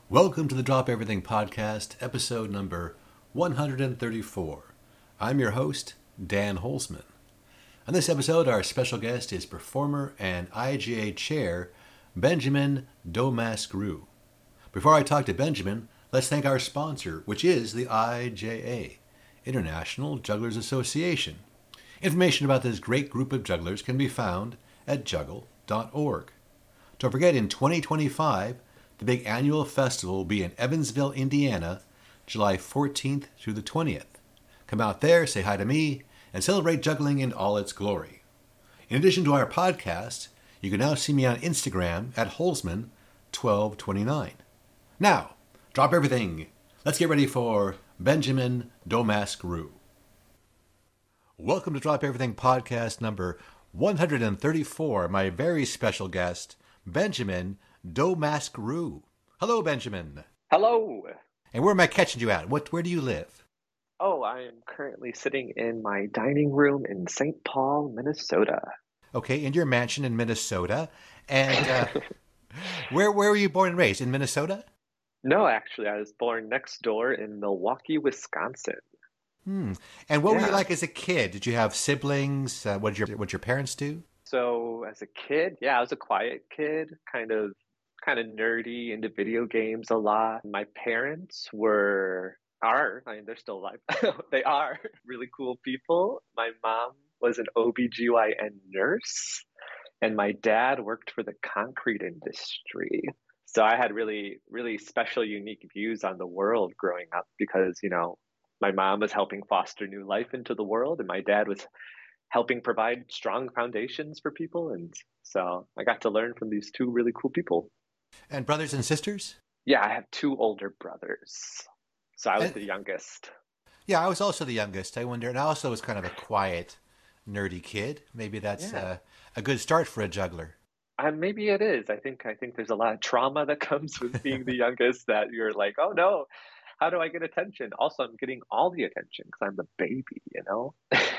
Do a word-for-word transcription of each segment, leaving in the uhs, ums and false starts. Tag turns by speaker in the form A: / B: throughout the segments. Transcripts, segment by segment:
A: Welcome to the Drop Everything Podcast, episode number one hundred thirty-four. I'm your host, Dan Holzman. On this episode, our special guest is performer and I G A chair, Benjamin Domascrew. Before I talk to Benjamin, let's thank our sponsor, which is the I J A, International Jugglers Association. Information about this great group of jugglers can be found at juggle dot org. Don't forget, in twenty twenty-five, the big annual festival will be in Evansville, Indiana, July fourteenth through the twentieth. Come out there, say hi to me, and celebrate juggling in all its glory. In addition to our podcast, you can now see me on Instagram at Holzman twelve twenty-nine. Now, drop everything. Let's get ready for Benjamin Domascrew. Welcome to Drop Everything Podcast number one hundred thirty-four. My very special guest, Benjamin Domascrew. Hello, Benjamin.
B: Hello.
A: And where am I catching you at? What? Where do you live?
B: Oh, I am currently sitting in my dining room in Saint Paul, Minnesota.
A: Okay, in your mansion in Minnesota. And uh, where where were you born and raised? In Minnesota?
B: No, actually, I was born next door in Milwaukee, Wisconsin.
A: Hmm. And what
B: yeah.
A: were you like as a kid? Did you have siblings? Uh, what did your what did your parents do?
B: So as a kid, yeah, I was a quiet kid, kind of kind of nerdy, into video games a lot. My parents were are, I mean, they're still alive. They are really cool people. My mom was an O B G Y N nurse, and my dad worked for the concrete industry. So I had really, really special, unique views on the world growing up because, you know, my mom was helping foster new life into the world, and my dad was helping provide strong foundations for people. And so I got to learn from these two really cool people.
A: And brothers and sisters?
B: Yeah, I have two older brothers. So I was
A: and,
B: the youngest.
A: Yeah, I was also the youngest. I wonder, and I also was kind of a quiet, nerdy kid. Maybe that's
B: yeah.
A: uh, a good start for a juggler.
B: Uh, maybe it is. I think I think there's a lot of trauma that comes with being the youngest that you're like, oh no, how do I get attention? Also, I'm getting all the attention because I'm the baby, you know?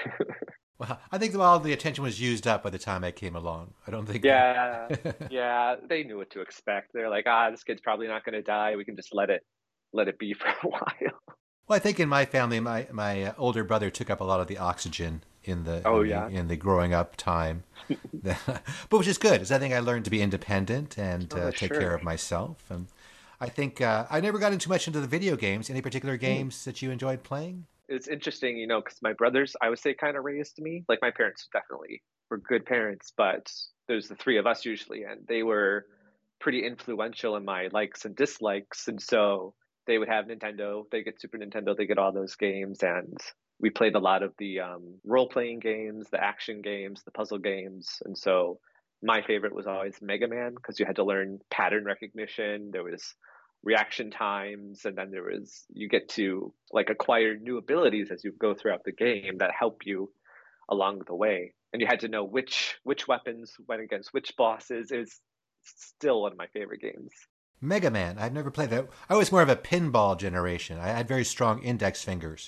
A: Well, I think all the attention was used up by the time I came along. I don't think.
B: Yeah, yeah, they knew what to expect. They're like, ah, this kid's probably not going to die. We can just let it, let it be for a while.
A: Well, I think in my family, my my uh, older brother took up a lot of the oxygen in the
B: oh
A: in,
B: yeah
A: the, in the growing up time, but which is good, because I think I learned to be independent and uh,
B: oh,
A: take
B: sure.
A: care of myself. And I think uh, I never got into much into the video games. Any particular games mm. that you enjoyed playing?
B: It's interesting, you know, because my brothers, I would say, kind of raised me. Like my parents definitely were good parents, but there's the three of us usually, and they were pretty influential in my likes and dislikes. And so they would have Nintendo, they get Super Nintendo, they get all those games, and we played a lot of the um, role-playing games, the action games, the puzzle games. And so my favorite was always Mega Man, because you had to learn pattern recognition. There was reaction times, and then there was, you get to like acquire new abilities as you go throughout the game that help you along the way, and you had to know which which weapons went against which bosses. It was still one of my favorite games.
A: Mega Man, I've never played that. I was more of a pinball generation. I had very strong index fingers.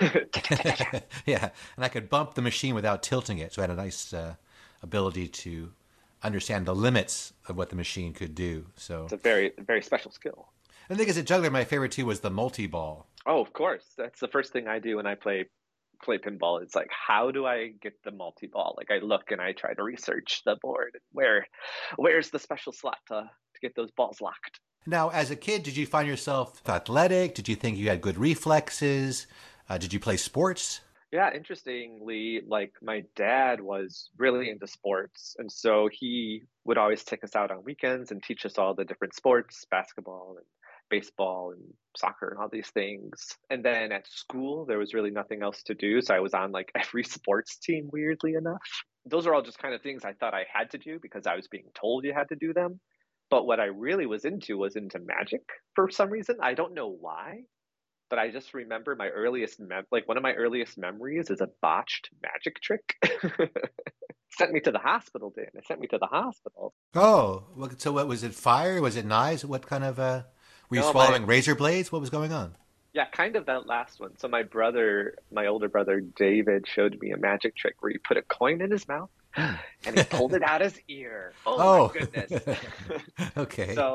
A: Yeah, and I could bump the machine without tilting it, so I had a nice uh, ability to understand the limits of what the machine could do. So
B: it's a very very special skill.
A: I think as a juggler, my favorite too was the multi-ball.
B: Oh, of course. That's the first thing I do when I play play pinball. It's like, how do I get the multi-ball? Like I look and I try to research the board. Where, where's the special slot to, to get those balls locked?
A: Now, as a kid, did you find yourself athletic? Did you think you had good reflexes? Uh, did you play sports?
B: Yeah, interestingly, like my dad was really into sports. And so he would always take us out on weekends and teach us all the different sports, basketball and baseball and soccer and all these things. And then at school, there was really nothing else to do. So I was on like every sports team, weirdly enough. Those are all just kind of things I thought I had to do because I was being told you had to do them. But what I really was into was into magic for some reason. I don't know why, but I just remember my earliest, mem- like one of my earliest memories is a botched magic trick. Sent me to the hospital, Dan. It sent me to the hospital.
A: Oh, so what was it? Fire? Was it knives? What kind of, uh, were you
B: no,
A: swallowing
B: my,
A: razor blades? What was going on?
B: Yeah, kind of that last one. So my brother, my older brother, David, showed me a magic trick where he put a coin in his mouth and he pulled it out his ear. Oh,
A: oh.
B: my goodness.
A: Okay.
B: So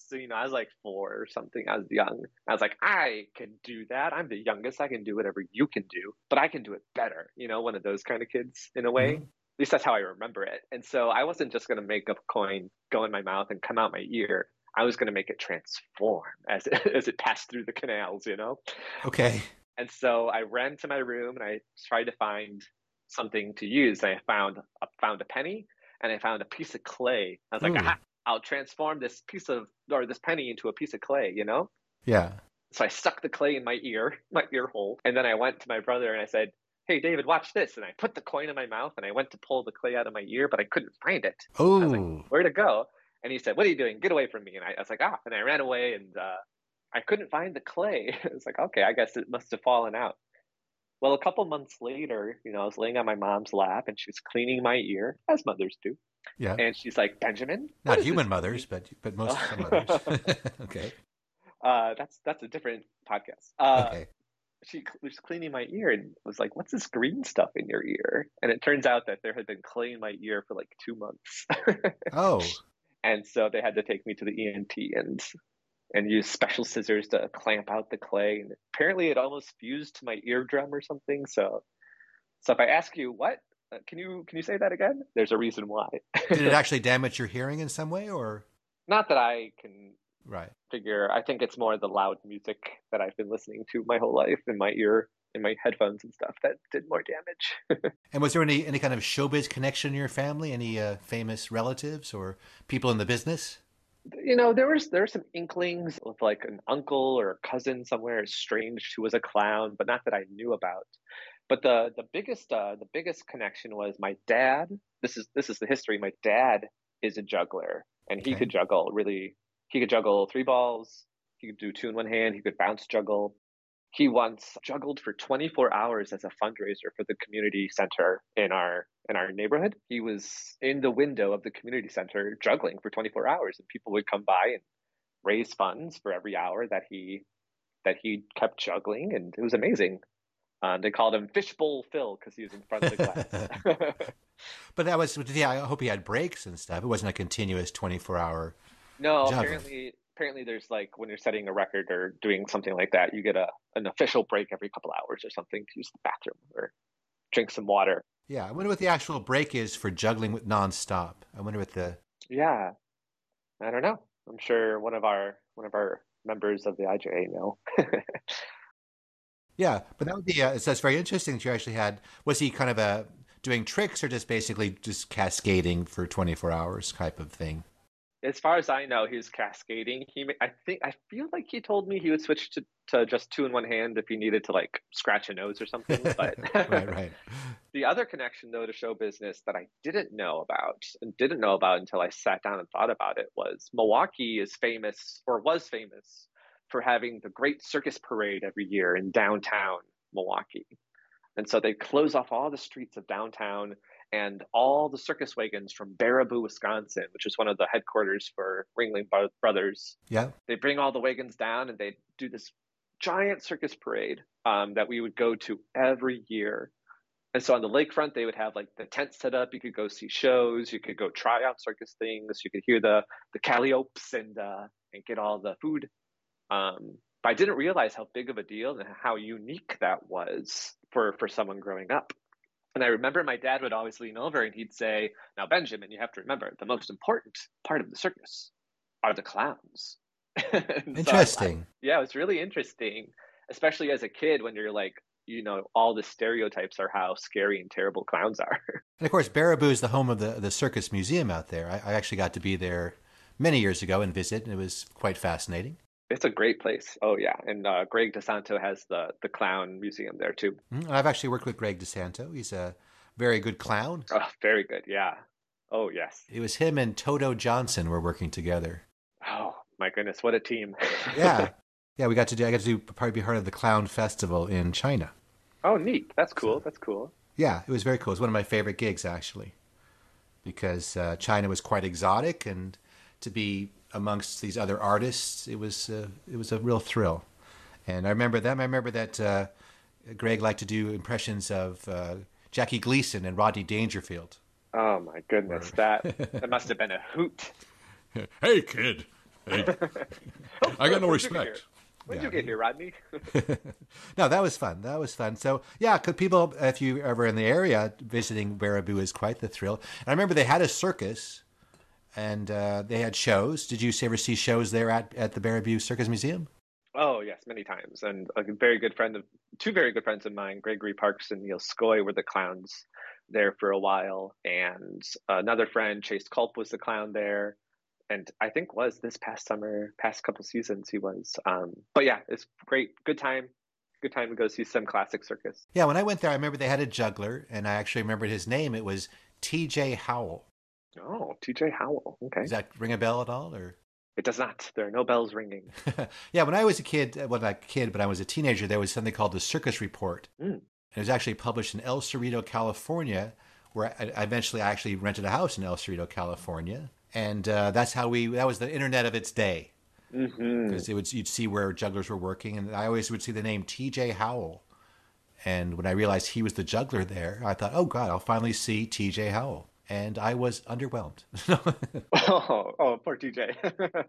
B: So, you know, I was like four or something. I was young. I was like, I can do that. I'm the youngest. I can do whatever you can do, but I can do it better. You know, one of those kind of kids in a way.
A: Mm-hmm.
B: At least that's how I remember it. And so I wasn't just going to make a coin go in my mouth and come out my ear. I was going to make it transform as it, as it passed through the canals, you know?
A: Okay.
B: And so I ran to my room and I tried to find something to use. And I found, I found a penny and I found a piece of clay. I was like,
A: Ooh.
B: aha, I'll transform this piece of, or this penny into a piece of clay, you know?
A: Yeah.
B: So I stuck the clay in my ear, my ear hole. And then I went to my brother and I said, hey, David, watch this. And I put the coin in my mouth and I went to pull the clay out of my ear, but I couldn't find it. I was like,
A: Oh.
B: where'd it go? And he said, what are you doing? Get away from me. And I, I was like, ah, and I ran away and uh, I couldn't find the clay. I was like, okay, I guess it must have fallen out. Well, a couple months later, you know, I was laying on my mom's lap and she was cleaning my ear, as mothers do.
A: Yeah.
B: And she's like, Benjamin?
A: Not human mothers, but but most mothers. Okay.
B: Uh, that's that's a different podcast. Uh,
A: Okay.
B: She was cleaning my ear and was like, what's this green stuff in your ear? And it turns out that there had been clay in my ear for like two months.
A: Oh.
B: And so they had to take me to the E N T and and use special scissors to clamp out the clay. And apparently it almost fused to my eardrum or something. So so if I ask you, what? Uh, can you can you say that again? There's a reason why.
A: Did it actually damage your hearing in some way, or?
B: Not that I can
A: Right.
B: figure. I think it's more the loud music that I've been listening to my whole life in my ear, in my headphones and stuff that did more damage.
A: And was there any, any kind of showbiz connection in your family? Any uh, famous relatives or people in the business?
B: You know, there was there were some inklings of like an uncle or a cousin somewhere estranged who was a clown, but not that I knew about. But the the biggest uh, the biggest connection was my dad. This is this is the history. My dad is a juggler, and he
A: Okay.
B: could juggle really. He could juggle three balls. He could do two in one hand. He could bounce juggle. He once juggled for twenty-four hours as a fundraiser for the community center in our in our neighborhood. He was in the window of the community center juggling for twenty-four hours, and people would come by and raise funds for every hour that he that he kept juggling, and it was amazing. Um, they called him Fishbowl Phil because he was in front of the class.
A: But that was, yeah, I hope he had breaks and stuff. It wasn't a continuous twenty-four hour.
B: No,
A: juggling.
B: apparently, apparently there's like when you're setting a record or doing something like that, you get a an official break every couple hours or something to use the bathroom or drink some water.
A: Yeah, I wonder what the actual break is for juggling with nonstop. I wonder what the.
B: Yeah, I don't know. I'm sure one of our one of our members of the I J A know.
A: Yeah, but that would be, uh, so that's very interesting that you actually had, was he kind of a, doing tricks or just basically just cascading for twenty-four hours type of thing?
B: As far as I know, he was cascading. He, I think, I feel like he told me he would switch to, to just two in one hand if he needed to like scratch a nose or something. But
A: Right, right.
B: The other connection though to show business that I didn't know about and didn't know about until I sat down and thought about it was Milwaukee is famous or was famous for having the Great Circus Parade every year in downtown Milwaukee. And so they close off all the streets of downtown and all the circus wagons from Baraboo, Wisconsin, which is one of the headquarters for Ringling Brothers.
A: Yeah.
B: They bring all the wagons down and they do this giant circus parade um, that we would go to every year. And so on the lakefront, they would have like the tent set up. You could go see shows. You could go try out circus things. You could hear the the calliopes and uh, and get all the food. Um, but I didn't realize how big of a deal and how unique that was for for someone growing up. And I remember my dad would always lean over and he'd say, now, Benjamin, you have to remember the most important part of the circus are the clowns.
A: Interesting.
B: So I, yeah, it was really interesting, especially as a kid when you're like, you know, all the stereotypes are how scary and terrible clowns are.
A: And of course, Baraboo is the home of the, the Circus Museum out there. I, I actually got to be there many years ago and visit, and it was quite fascinating.
B: It's a great place. Oh, yeah. And uh, Greg DeSanto has the, the clown museum there, too.
A: Mm-hmm. I've actually worked with Greg DeSanto. He's a very good clown.
B: Oh, very good. Yeah. Oh, yes.
A: It was him and Toto Johnson were working together.
B: Oh, my goodness. What a team.
A: Yeah. Yeah, we got to do, I got to do, probably be part of the Clown Festival in China.
B: Oh, neat. That's cool.
A: So,
B: That's cool.
A: Yeah, it was very cool. It was one of my favorite gigs, actually, because uh, China was quite exotic, and to be amongst these other artists, it was uh, it was a real thrill. And I remember them. I remember that uh, Greg liked to do impressions of uh, Jackie Gleason and Rodney Dangerfield.
B: Oh my goodness, that that must have been a hoot.
A: Hey kid,
B: Oh,
C: I got no
B: when'd you get here?
C: respect.
B: When'd
C: Yeah.
B: you get here, Rodney?
A: No, that was fun. That was fun. So yeah, could people, if you ever in the area, visiting Baraboo is quite the thrill. And I remember they had a circus, and uh, they had shows. Did you ever see shows there at at the Baraboo Circus Museum?
B: Oh yes, many times. And a very good friend of two very good friends of mine, Gregory Parks and Neil Scoy, were the clowns there for a while. And another friend, Chase Culp, was the clown there. And I think was this past summer, past couple seasons he was. Um, but yeah, it's great, good time, good time to go see some classic circus.
A: Yeah, when I went there, I remember they had a juggler, and I actually remembered his name. It was T J Howell.
B: Oh, T J Howell. Okay.
A: Does that ring a bell at all, or?
B: It does not. There are no bells ringing.
A: Yeah, when I was a kid, well, not a kid, but I was a teenager, there was something called the Circus Report.
B: Mm.
A: It was actually published in El Cerrito, California, where I, I eventually I actually rented a house in El Cerrito, California. And uh, that's how we, that was the internet of its day. Because
B: Mm-hmm.
A: it would, you'd see where jugglers were working. And I always would see the name T J Howell. And when I realized he was the juggler there, I thought, oh, God, I'll finally see T J Howell. And I was underwhelmed.
B: Oh, oh, poor T J.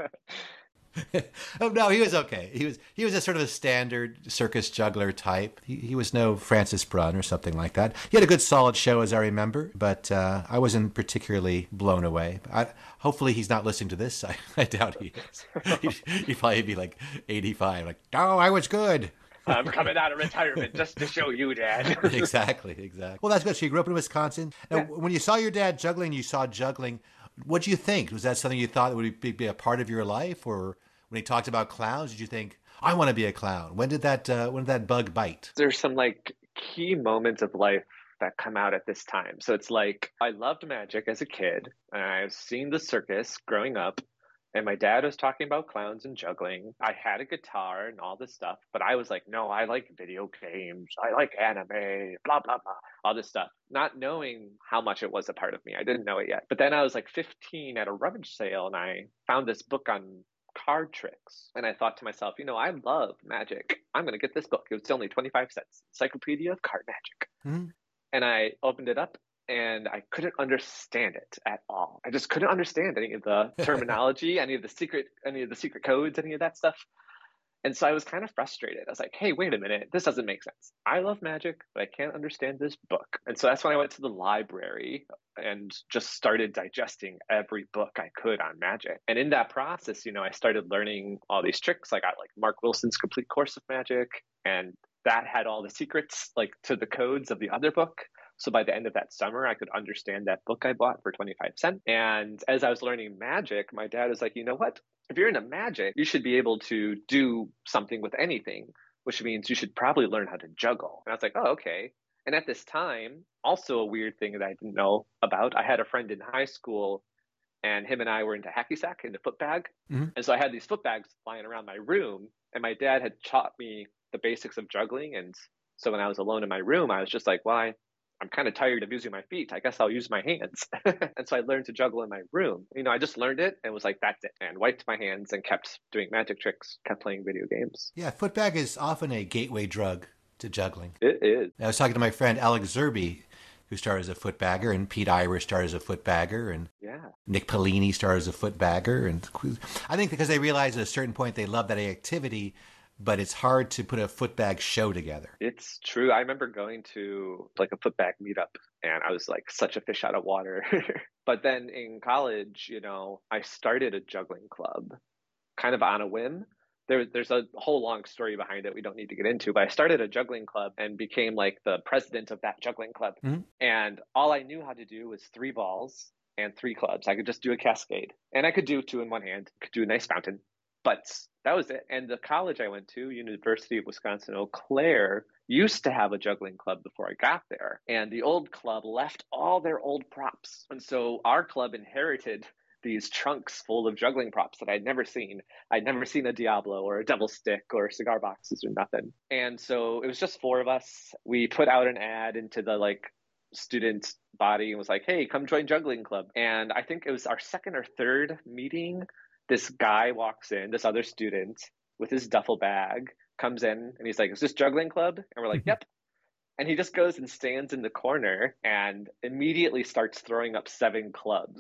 A: Oh, no, he was okay. He was he was a sort of a standard circus juggler type. He, he was no Francis Brunn or something like that. He had a good solid show, as I remember, but uh, I wasn't particularly blown away. I, hopefully he's not listening to this. I, I doubt he is. He'd, he'd probably be like eighty-five, like, oh, I was good.
B: I'm coming out of retirement just to show you, Dad.
A: Exactly, exactly. Well, that's good. So you grew up in Wisconsin. Now,
B: Yeah.
A: when you saw your dad juggling, you saw juggling. What do you think? Was that something you thought would be, be a part of your life, or when he talked about clowns, did you think, I want to be a clown? When did that uh, when did that bug bite?
B: There's some like key moments of life that come out at this time. So it's like I loved magic as a kid, and I've seen the circus growing up, and my dad was talking about clowns and juggling. I had a guitar and all this stuff, but I was like, no, I like video games. I like anime, blah, blah, blah, all this stuff. Not knowing how much it was a part of me. I didn't know it yet. But then I was like fifteen at a rummage sale, and I found this book on card tricks. And I thought to myself, you know, I love magic. I'm going to get this book. It was only twenty-five cents. Encyclopedia of Card Magic.
A: Mm-hmm.
B: And I opened it up, and I couldn't understand it at all. I just couldn't understand any of the terminology, any of the secret, any of the secret codes, any of that stuff. And so I was kind of frustrated. I was like, hey, wait a minute, this doesn't make sense. I love magic, but I can't understand this book. And so that's when I went to the library and just started digesting every book I could on magic. And in that process, you know, I started learning all these tricks. I got like Mark Wilson's Complete Course of Magic, and that had all the secrets like to the codes of the other book. So by the end of that summer, I could understand that book I bought for twenty-five cents. And as I was learning magic, my dad was like, you know what? If you're into magic, you should be able to do something with anything, which means you should probably learn how to juggle. And I was like, oh, okay. And at this time, also a weird thing that I didn't know about, I had a friend in high school, and him and I were into hacky sack, into foot bag.
A: Mm-hmm.
B: And so I had these foot bags flying around my room, and my dad had taught me the basics of juggling. And so when I was alone in my room, I was just like, well, I, I'm kind of tired of using my feet. I guess I'll use my hands. And so I learned to juggle in my room. You know, I just learned it and was like, that's it. And wiped my hands and kept doing magic tricks, kept playing video games.
A: Yeah, footbag is often a gateway drug to juggling.
B: It is.
A: I was talking to my friend Alex Zerbe, who started as a footbagger, and Pete Irish started as a footbagger, and
B: Yeah.
A: Nick Pellini started as a footbagger. And I think because they realized at a certain point they love that activity, but it's hard to put a footbag show together.
B: It's true. I remember going to like a footbag meetup, and I was like such a fish out of water. But then in college, you know, I started a juggling club kind of on a whim. There, there's a whole long story behind it we don't need to get into, but I started a juggling club and became like the president of that juggling club.
A: Mm-hmm.
B: And all I knew how to do was three balls and three clubs. I could just do a cascade, and I could do two in one hand, could do a nice fountain. But that was it. And the college I went to, University of Wisconsin-Eau Claire, used to have a juggling club before I got there. And the old club left all their old props. And so our club inherited these trunks full of juggling props that I'd never seen. I'd never seen a Diablo or a devil stick or cigar boxes or nothing. And so it was just four of us. We put out an ad into the like student body and was like, hey, come join juggling club. And I think it was our second or third meeting. This guy walks in, this other student with his duffel bag, comes in and he's like, is this juggling club? And we're like, yep. And he just goes and stands in the corner and immediately starts throwing up seven clubs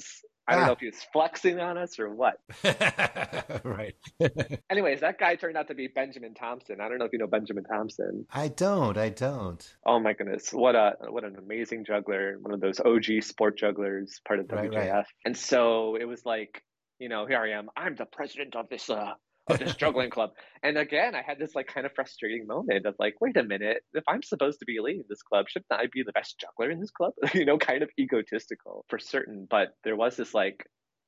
B: I don't
A: Ah.
B: know if he was flexing on us or what.
A: Right.
B: Anyways, that guy turned out to be Benjamin Thompson. I don't know if you know Benjamin Thompson.
A: I don't. I don't.
B: Oh my goodness, what a what an amazing juggler! One of those O G sport jugglers, part of
A: Right, right.
B: W J F. And so it was like, you know, here I am. I'm the president of this uh of this juggling club. And again, I had this like kind of frustrating moment of like, wait a minute, if I'm supposed to be leading this club, shouldn't I be the best juggler in this club? You know, kind of egotistical for certain. But there was this like,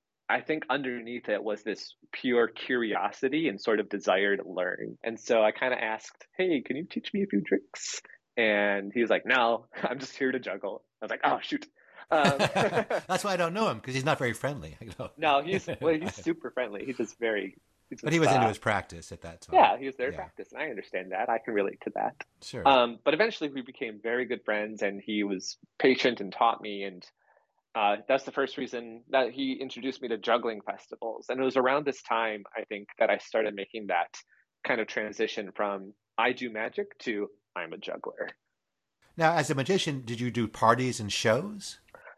B: I think underneath it was this pure curiosity and sort of desire to learn. And so I kind of asked, hey, can you teach me a few tricks? And he was like, no, I'm just here to juggle. I was like, oh, shoot. Um,
A: That's why I don't know him, because he's not very friendly.
B: no, he's well, he's super friendly. He's just very. He's
A: But
B: just,
A: he was into
B: uh,
A: his practice at that time.
B: Yeah, he was there to
A: Yeah.
B: practice, and I understand that. I can relate to that.
A: Sure.
B: Um, but eventually, we became very good friends, and he was patient and taught me. And uh, that's the first reason that he introduced me to juggling festivals. And it was around this time, I think, that I started making that kind of transition from I do magic to I'm a juggler.
A: Now, as a magician, did you do parties and shows?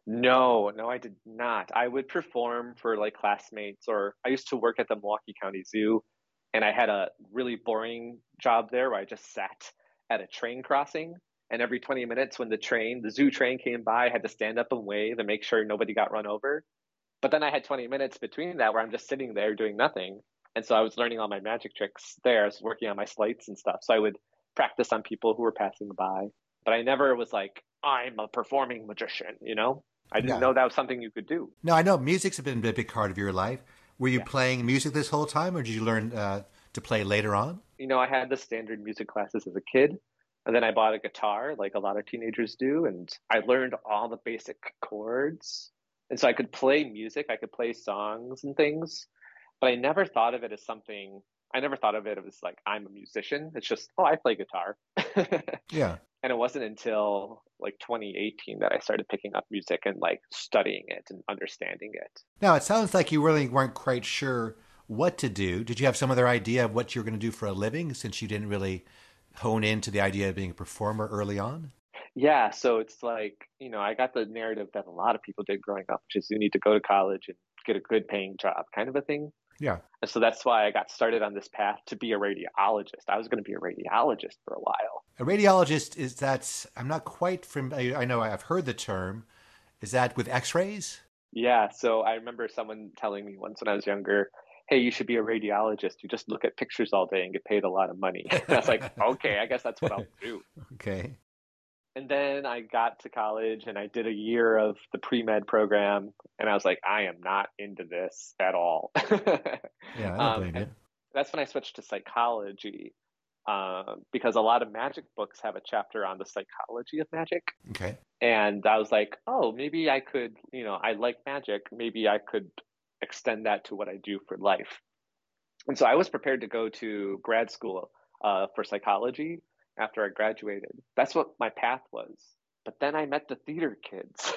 B: No, no, I did not. I would perform for like classmates, or I used to work at the Milwaukee County Zoo, and I had a really boring job there where I just sat at a train crossing. And every twenty minutes when the train, the zoo train came by, I had to stand up and wave and make sure nobody got run over. But then I had twenty minutes between that where I'm just sitting there doing nothing. And so I was learning all my magic tricks there. I was working on my sleights and stuff. So I would practice on people who were passing by. But I never was like, I'm a performing magician, you know? I didn't
A: Yeah.
B: know that was something you could do.
A: No, I know music's been a big part of your life. Were you
B: Yeah.
A: playing music this whole time, or did you learn uh, to play later on?
B: You know, I had the standard music classes as a kid. And then I bought a guitar like a lot of teenagers do. And I learned all the basic chords. And so I could play music, I could play songs and things. But I never thought of it as something, I never thought of it as like, I'm a musician. It's just, oh, I play guitar.
A: Yeah.
B: And it wasn't until like twenty eighteen that I started picking up music and like studying it and understanding it.
A: Now, it sounds like you really weren't quite sure what to do. Did you have some other idea of what you were going to do for a living, since you didn't really hone into the idea of being a performer early on?
B: Yeah, so it's like, you know, I got the narrative that a lot of people did growing up, which is you need to go to college and get a good paying job kind of a thing.
A: Yeah.
B: And so that's why I got started on this path to be a radiologist. I was going to be a radiologist for a while.
A: A radiologist, is that, I'm not quite from, I, I know I've heard the term. Is that with x-rays?
B: Yeah, so I remember someone telling me once when I was younger, hey, you should be a radiologist. You just look at pictures all day and get paid a lot of money. And I was like, okay, I guess that's what I'll do.
A: Okay.
B: And then I got to college and I did a year of the pre-med program. And I was like, I am not into this at all.
A: Yeah, I don't
B: um,
A: blame you.
B: That's when I switched to psychology, um, because a lot of magic books have a chapter on the psychology of magic.
A: Okay.
B: And I was like, oh, maybe I could, you know, I like magic. Maybe I could extend that to what I do for life. And so I was prepared to go to grad school uh, for psychology after I graduated. That's what my path was. But then I met the theater kids.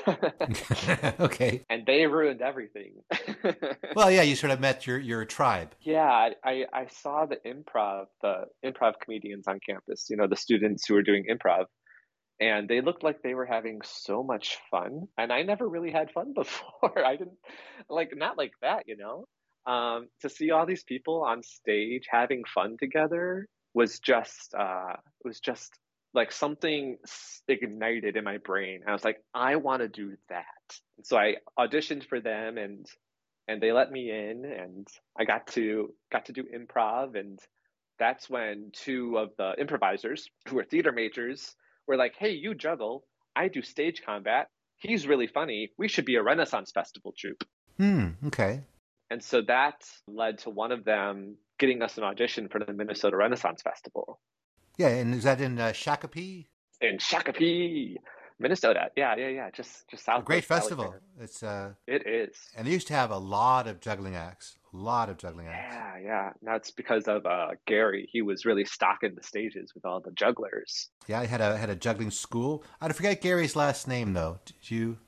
A: Okay.
B: And they ruined everything.
A: Well, yeah, you sort of met your, your tribe.
B: Yeah, I, I, I saw the improv, the improv comedians on campus, you know, the students who were doing improv. And they looked like they were having so much fun. And I never really had fun before. I didn't, like, not like that, you know? Um, to see all these people on stage having fun together was just, uh, was just like something ignited in my brain. I was like, I want to do that. And so I auditioned for them, and and they let me in, and I got to got to do improv. And that's when two of the improvisers, who were theater majors, were like, hey, you juggle, I do stage combat, he's really funny, we should be a Renaissance Festival troupe.
A: Hmm. Okay.
B: And so that led to one of them getting us an audition for the Minnesota Renaissance Festival.
A: Yeah, and is that in uh, Shakopee?
B: In Shakopee, Minnesota. Yeah, yeah, yeah. Just just south.
A: A great
B: of Valley
A: festival.
B: Fair.
A: It's uh,
B: It is.
A: and they used to have a lot of juggling acts. A lot of juggling acts.
B: Yeah, yeah. That's because of uh, Gary. He was really stocking the stages with all the jugglers.
A: Yeah, I had a had a juggling school. I forget Gary's last name though. Did you?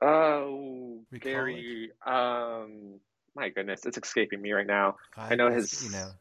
B: Oh,
A: Recall
B: Gary. Um, my goodness, it's escaping me right now.
A: I,
B: I know
A: guess,
B: his.
A: You know,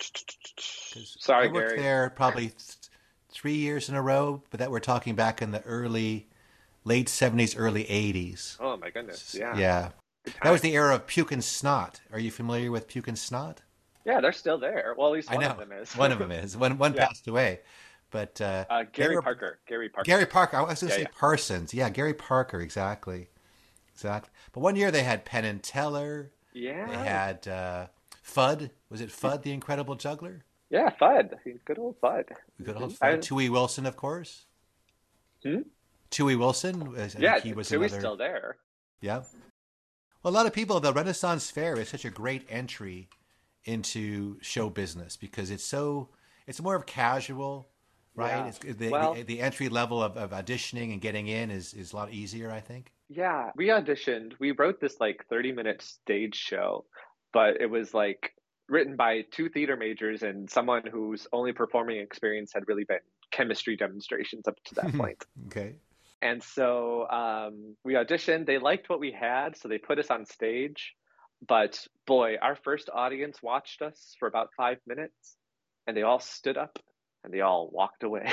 A: 'cause
B: Sorry,
A: I worked
B: Gary.
A: there probably th- three years in a row, but that we're talking back in the early, late seventies, early eighties.
B: Oh my goodness. Yeah.
A: Yeah.
B: Good
A: That was
B: times.
A: the era of Puke and Snot. Are you familiar with Puke and Snot?
B: Yeah, they're still there. Well, at least
A: I
B: one of
A: know
B: them is.
A: one of them is. One one
B: Yeah.
A: passed away, but uh,
B: Uh,
A: they
B: Gary
A: were
B: Parker. Gary
A: Gary
B: Parker.
A: Parker. I was going to
B: Yeah,
A: say
B: yeah.
A: Parsons. Yeah, Gary Parker. Exactly, exactly. But one year they had Penn and Teller. They
B: Yeah.
A: had uh, Fudd. Was it Fudd, the Incredible Juggler?
B: Yeah, Fudd. Good old Fudd.
A: Good
B: hmm
A: old Fudd.
B: I,
A: Tui Wilson, of course.
B: hmm?
A: Tui Wilson. I think
B: Yeah,
A: he was
B: Tui's
A: another.
B: still there.
A: Yeah. Well, a lot of people. The Renaissance Fair is such a great entry into show business because it's so. It's more of casual, right?
B: Yeah.
A: It's the
B: Well,
A: the, the entry level of, of auditioning and getting in is, is a lot easier, I think.
B: yeah, we auditioned. We wrote this like thirty minute stage show, but it was like written by two theater majors and someone whose only performing experience had really been chemistry demonstrations up to that point.
A: Okay.
B: And so um, we auditioned. They liked what we had, so they put us on stage. But boy, our first audience watched us for about five minutes, and they all stood up and they all walked away.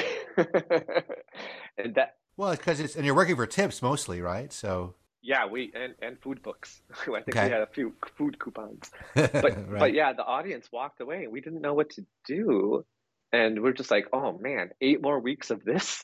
B: And that,
A: Well, it's because it's and you're working for tips mostly, right? So
B: yeah, we and and food books. I think we
A: okay,
B: had a few food coupons. But but
A: right.
B: yeah, the audience walked away and we didn't know what to do. And we're just like, oh man, eight more weeks of this.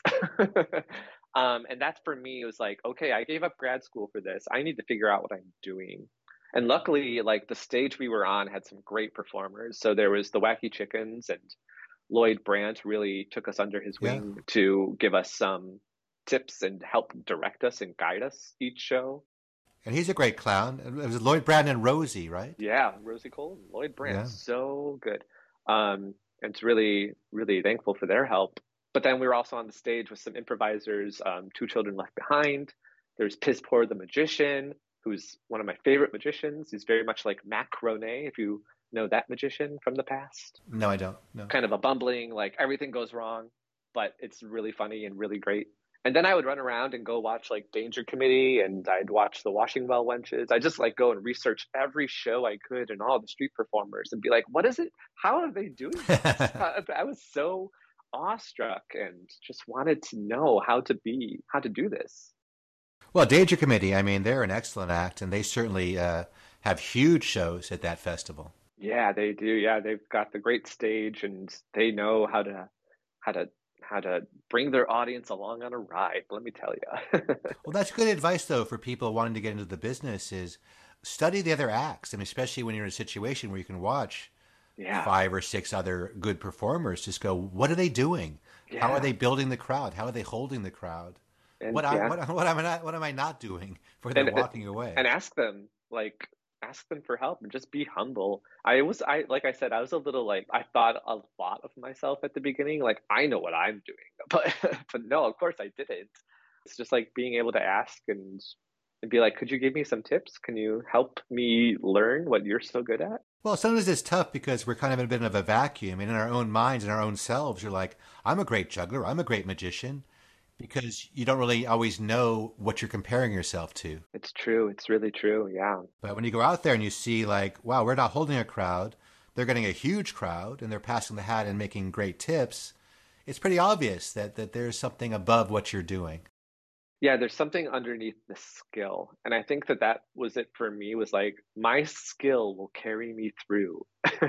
B: um, and that for me was like, okay, I gave up grad school for this. I need to figure out what I'm doing. And luckily, like the stage we were on had some great performers. So there was the Wacky Chickens and Lloyd Brandt really took us under his
A: Yeah,
B: wing to give us some tips and help direct us and guide us each show.
A: and he's a great clown. It was Lloyd Brandon and Rosie, right?
B: Yeah, Rosie Cole and Lloyd Brandt,
A: Yeah.
B: so good. Um, and it's really, really thankful for their help. But then we were also on the stage with some improvisers, um, Two Children Left Behind. There's Piz Poor the Magician, who's one of my favorite magicians. He's very much like Mac Ronay, if you know that magician from the past.
A: No, I don't. No.
B: Kind of a bumbling, like everything goes wrong, but it's really funny and really great. And then I would run around and go watch like Danger Committee and I'd watch the Washing Well Wenches. I just like go and research every show I could and all the street performers and be like, what is it? How are they doing this? I was so awestruck and just wanted to know how to be, how to do this.
A: Well, Danger Committee. I mean, they're an excellent act, and they certainly uh, have huge shows at that festival.
B: Yeah, they do. Yeah, they've got the great stage and they know how to how to how to bring their audience along on a ride, let me tell you.
A: Well, that's good advice, though, for people wanting to get into the business is study the other acts. I mean, especially when you're in a situation where you can watch
B: Yeah,
A: five or six other good performers, just go, what are they doing? How are
B: yeah.
A: they building the crowd? How are they holding the crowd?
B: And
A: What I,
B: yeah,
A: what, what am I not, what am I not doing for they're
B: and uh,
A: walking away?
B: and ask them like ask them for help and just be humble. I was I like I said I was a little like I thought a lot of myself at the beginning, like I know what I'm doing, but but no, of course I didn't. It's just like being able to ask and and be like, could you give me some tips? Can you help me learn what you're so good at?
A: Well, sometimes it's tough because we're kind of in a bit of a vacuum, and in our own minds, in our own selves, you're like, I'm a great juggler, I'm a great magician, because you don't really always know what you're comparing yourself to.
B: It's true. It's really true. Yeah.
A: But when you go out there and you see, like, wow, we're not holding a crowd, they're getting a huge crowd, and they're passing the hat and making great tips, it's pretty obvious that, that there's something above what you're doing.
B: Yeah, there's something underneath the skill. And I think that that was it for me was like my skill will carry me through.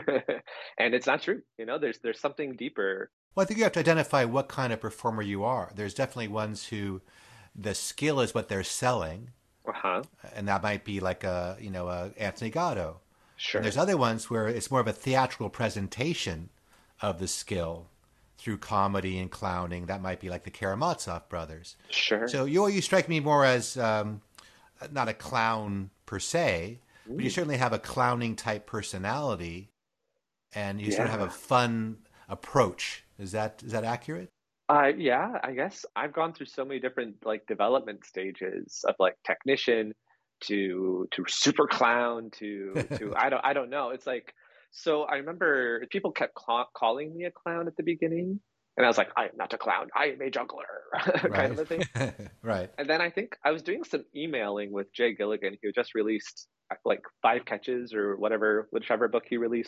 B: And it's not true. You know, there's there's something deeper.
A: Well, I think you have to identify what kind of performer you are. There's definitely ones who the skill is what they're selling,
B: Uh-huh.
A: and that might be like a, you know, a Anthony Gatto. And there's
B: Sure.
A: other ones where it's more of a theatrical presentation of the skill through comedy and clowning. That might be like the Karamazov brothers.
B: Sure.
A: So you you strike me more as um, not a clown per se, but you
B: Mm,
A: certainly have a clowning type personality, and you sort of have a
B: yeah.
A: fun approach. Is that is that accurate?
B: Uh yeah, I guess I've gone through so many different like development stages of like technician to to super clown to to I don't I don't know. It's like so I remember people kept cla calling me a clown at the beginning and I was like I am not a clown. I am a juggler kind of
A: Right,
B: a thing.
A: right.
B: And then I think I was doing some emailing with Jay Gilligan who just released uh, like five catches or whatever whichever book he released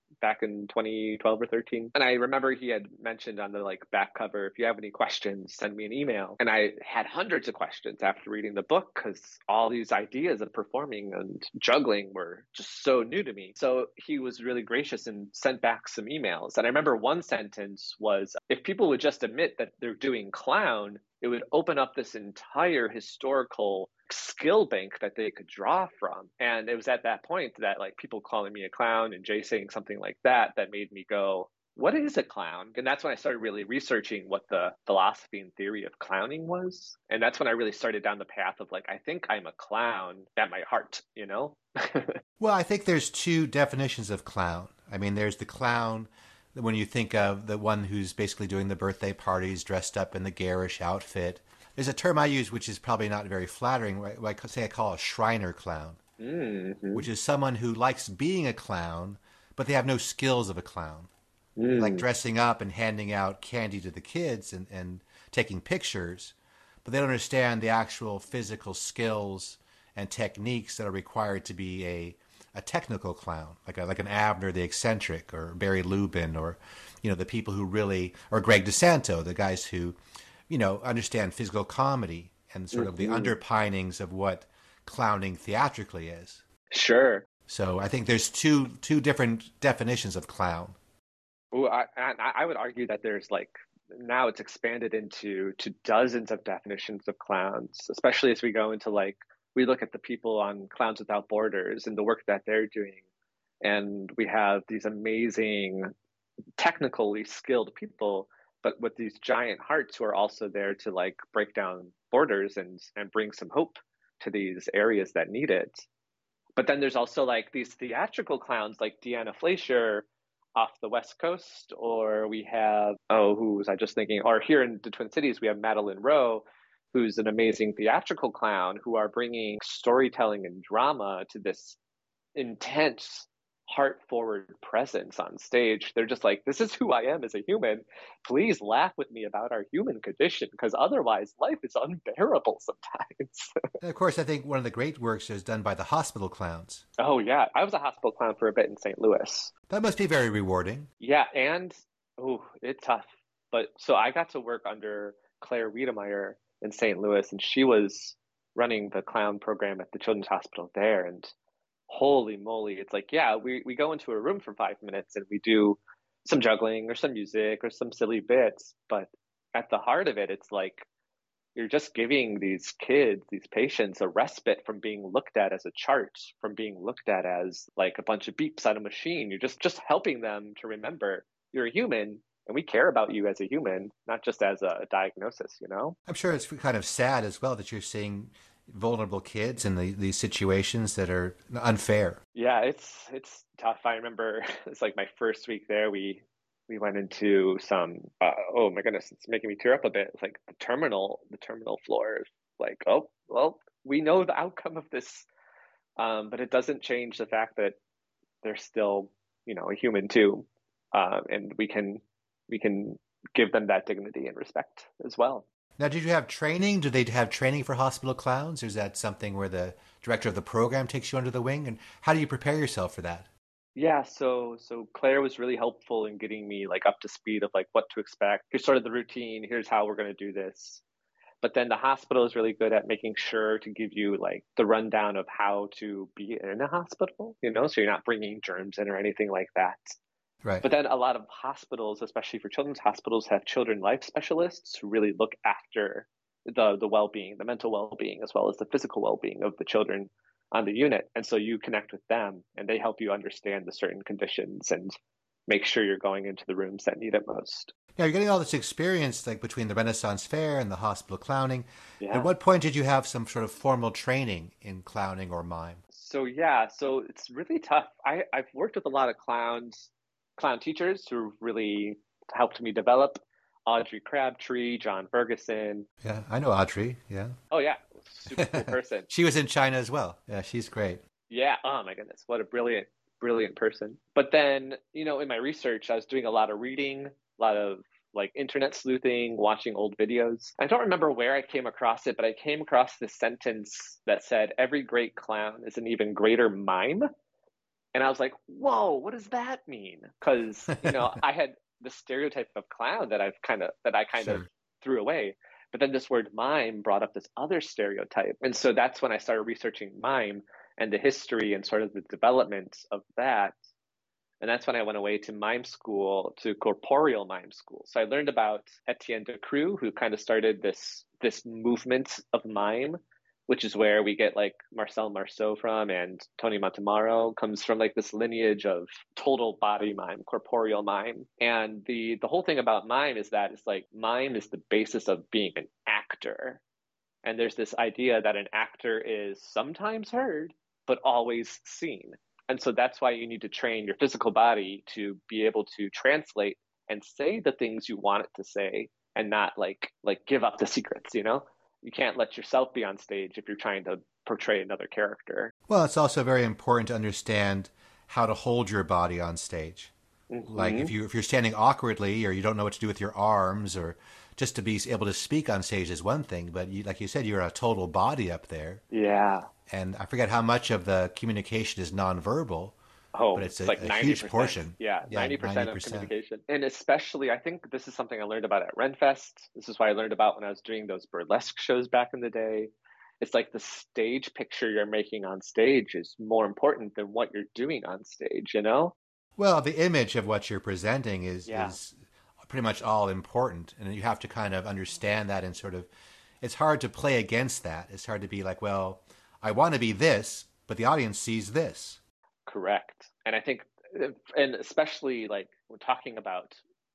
B: back in twenty twelve or thirteen. And I remember he had mentioned on the like back cover, if you have any questions, send me an email. And I had hundreds of questions after reading the book because all these ideas of performing and juggling were just so new to me. So he was really gracious and sent back some emails. And I remember one sentence was, if people would just admit that they're doing clown, it would open up this entire historical skill bank that they could draw from. And it was at that point that like people calling me a clown and Jay saying something like that, that made me go, what is a clown? And that's when I started really researching what the philosophy and theory of clowning was. And that's when I really started down the path of like, I think I'm a clown at my heart, you know?
A: Well, I think there's two definitions of clown. I mean, there's the clown when you think of the one who's basically doing the birthday parties dressed up in the garish outfit. There's a term I use which is probably not very flattering. I say I call a Shriner clown, mm-hmm. which is someone who likes being a clown, but they have no skills of a clown. Mm. Like dressing up and handing out candy to the kids and, and taking pictures, but they don't understand the actual physical skills and techniques that are required to be a a technical clown, like a, like an Abner the Eccentric or Barry Lubin or, you know, the people who really, or Greg DeSanto, the guys who, you know, understand physical comedy and sort of mm-hmm. the underpinnings of what clowning theatrically is.
B: Sure.
A: So I think there's two two different definitions of clown.
B: Well, I, I would argue that there's like, now it's expanded into to dozens of definitions of clowns, especially as we go into like, we look at the people on Clowns Without Borders and the work that they're doing. And we have these amazing, technically skilled people, but with these giant hearts who are also there to like break down borders and, and bring some hope to these areas that need it. But then there's also like these theatrical clowns like Deanna Fleischer off the West Coast, or we have, oh, who was I just thinking? Or here in the Twin Cities, we have Madeline Rowe, who's an amazing theatrical clown, who are bringing storytelling and drama to this intense, heart-forward presence on stage. They're just like, this is who I am as a human. Please laugh with me about our human condition, because otherwise life is unbearable sometimes.
A: And of course, I think one of the great works is done by the Hospital Clowns.
B: Oh, yeah. I was a hospital clown for a bit in Saint Louis.
A: That must be very rewarding.
B: Yeah, and, oh, it's tough. But so I got to work under Claire Wiedemeyer in Saint Louis, and she was running the clown program at the Children's Hospital there. And holy moly, it's like, yeah, we, we go into a room for five minutes and we do some juggling or some music or some silly bits. But at the heart of it, it's like you're just giving these kids, these patients, a respite from being looked at as a chart, from being looked at as like a bunch of beeps on a machine. You're just, just helping them to remember you're a human. And we care about you as a human, not just as a diagnosis, you know?
A: I'm sure it's kind of sad as well that you're seeing vulnerable kids in the, these situations that are unfair.
B: Yeah, it's it's tough. I remember it's like my first week there, we we went into some, uh, oh my goodness, it's making me tear up a bit. It's like the terminal, the terminal floor. Like, oh, well, we know the outcome of this, um, but it doesn't change the fact that they're still, you know, a human too. Um, and we can we can give them that dignity and respect as well.
A: Now, did you have training? Do they have training for hospital clowns? Or is that something where the director of the program takes you under the wing? And how do you prepare yourself for that?
B: Yeah, so so Claire was really helpful in getting me like up to speed of like what to expect. Here's sort of the routine. Here's how we're going to do this. But then the hospital is really good at making sure to give you like the rundown of how to be in a hospital, you know, so you're not bringing germs in or anything like that.
A: Right.
B: But then a lot of hospitals, especially for children's hospitals, have children life specialists who really look after the the well-being, the mental well-being, as well as the physical well-being of the children on the unit. And so you connect with them and they help you understand the certain conditions and make sure you're going into the rooms that need it most.
A: Yeah, you're getting all this experience like between the Renaissance Fair and the hospital clowning.
B: Yeah.
A: At what point did you have some sort of formal training in clowning or mime?
B: So yeah, so it's really tough. I, I've worked with a lot of clowns, clown teachers who really helped me develop. Audrey Crabtree, John Ferguson.
A: Yeah, I know Audrey, yeah.
B: Oh yeah, super cool person.
A: She was in China as well. Yeah, she's great.
B: Yeah, oh my goodness, what a brilliant, brilliant person. But then, you know, in my research, I was doing a lot of reading, a lot of like internet sleuthing, watching old videos. I don't remember where I came across it, but I came across this sentence that said, every great clown is an even greater mime. And I was like, whoa, what does that mean? Because, you know, I had the stereotype of clown that I've kind of, that I kind of
A: Sure.
B: threw away. But then this word mime brought up this other stereotype. And so that's when I started researching mime and the history and sort of the development of that. And that's when I went away to mime school, to corporeal mime school. So I learned about Etienne Decroux, who kind of started this this movement of mime, which is where we get like Marcel Marceau from, and Tony Montemaro comes from like this lineage of total body mime, corporeal mime. And the the whole thing about mime is that it's like mime is the basis of being an actor. And there's this idea that an actor is sometimes heard, but always seen. And so that's why you need to train your physical body to be able to translate and say the things you want it to say and not like like give up the secrets, you know? You can't let yourself be on stage if you're trying to portray another character.
A: Well, it's also very important to understand how to hold your body on stage. Like
B: Hmm.
A: if you if you're standing awkwardly or you don't know what to do with your arms or just to be able to speak on stage is one thing, but you, like you said, you're a total body up there.
B: Yeah.
A: And I forget how much of the communication is nonverbal, but
B: Oh,
A: it's
B: it's
A: a,
B: like
A: a huge
B: ninety percent.
A: portion.
B: Yeah,
A: Yeah,
B: ninety percent of
A: ninety percent.
B: communication. And especially, I think this is something I learned about at Renfest. This is what I learned about when I was doing those burlesque shows back in the day. It's like the stage picture you're making on stage is more important than what you're doing on stage, you know?
A: Well, the image of what you're presenting is
B: Yeah.
A: is pretty much all important, and you have to kind of understand that and sort of. It's hard to play against that. It's hard to be like, well, I want to be this, but the audience sees this.
B: Correct. And I think, and especially like we're talking about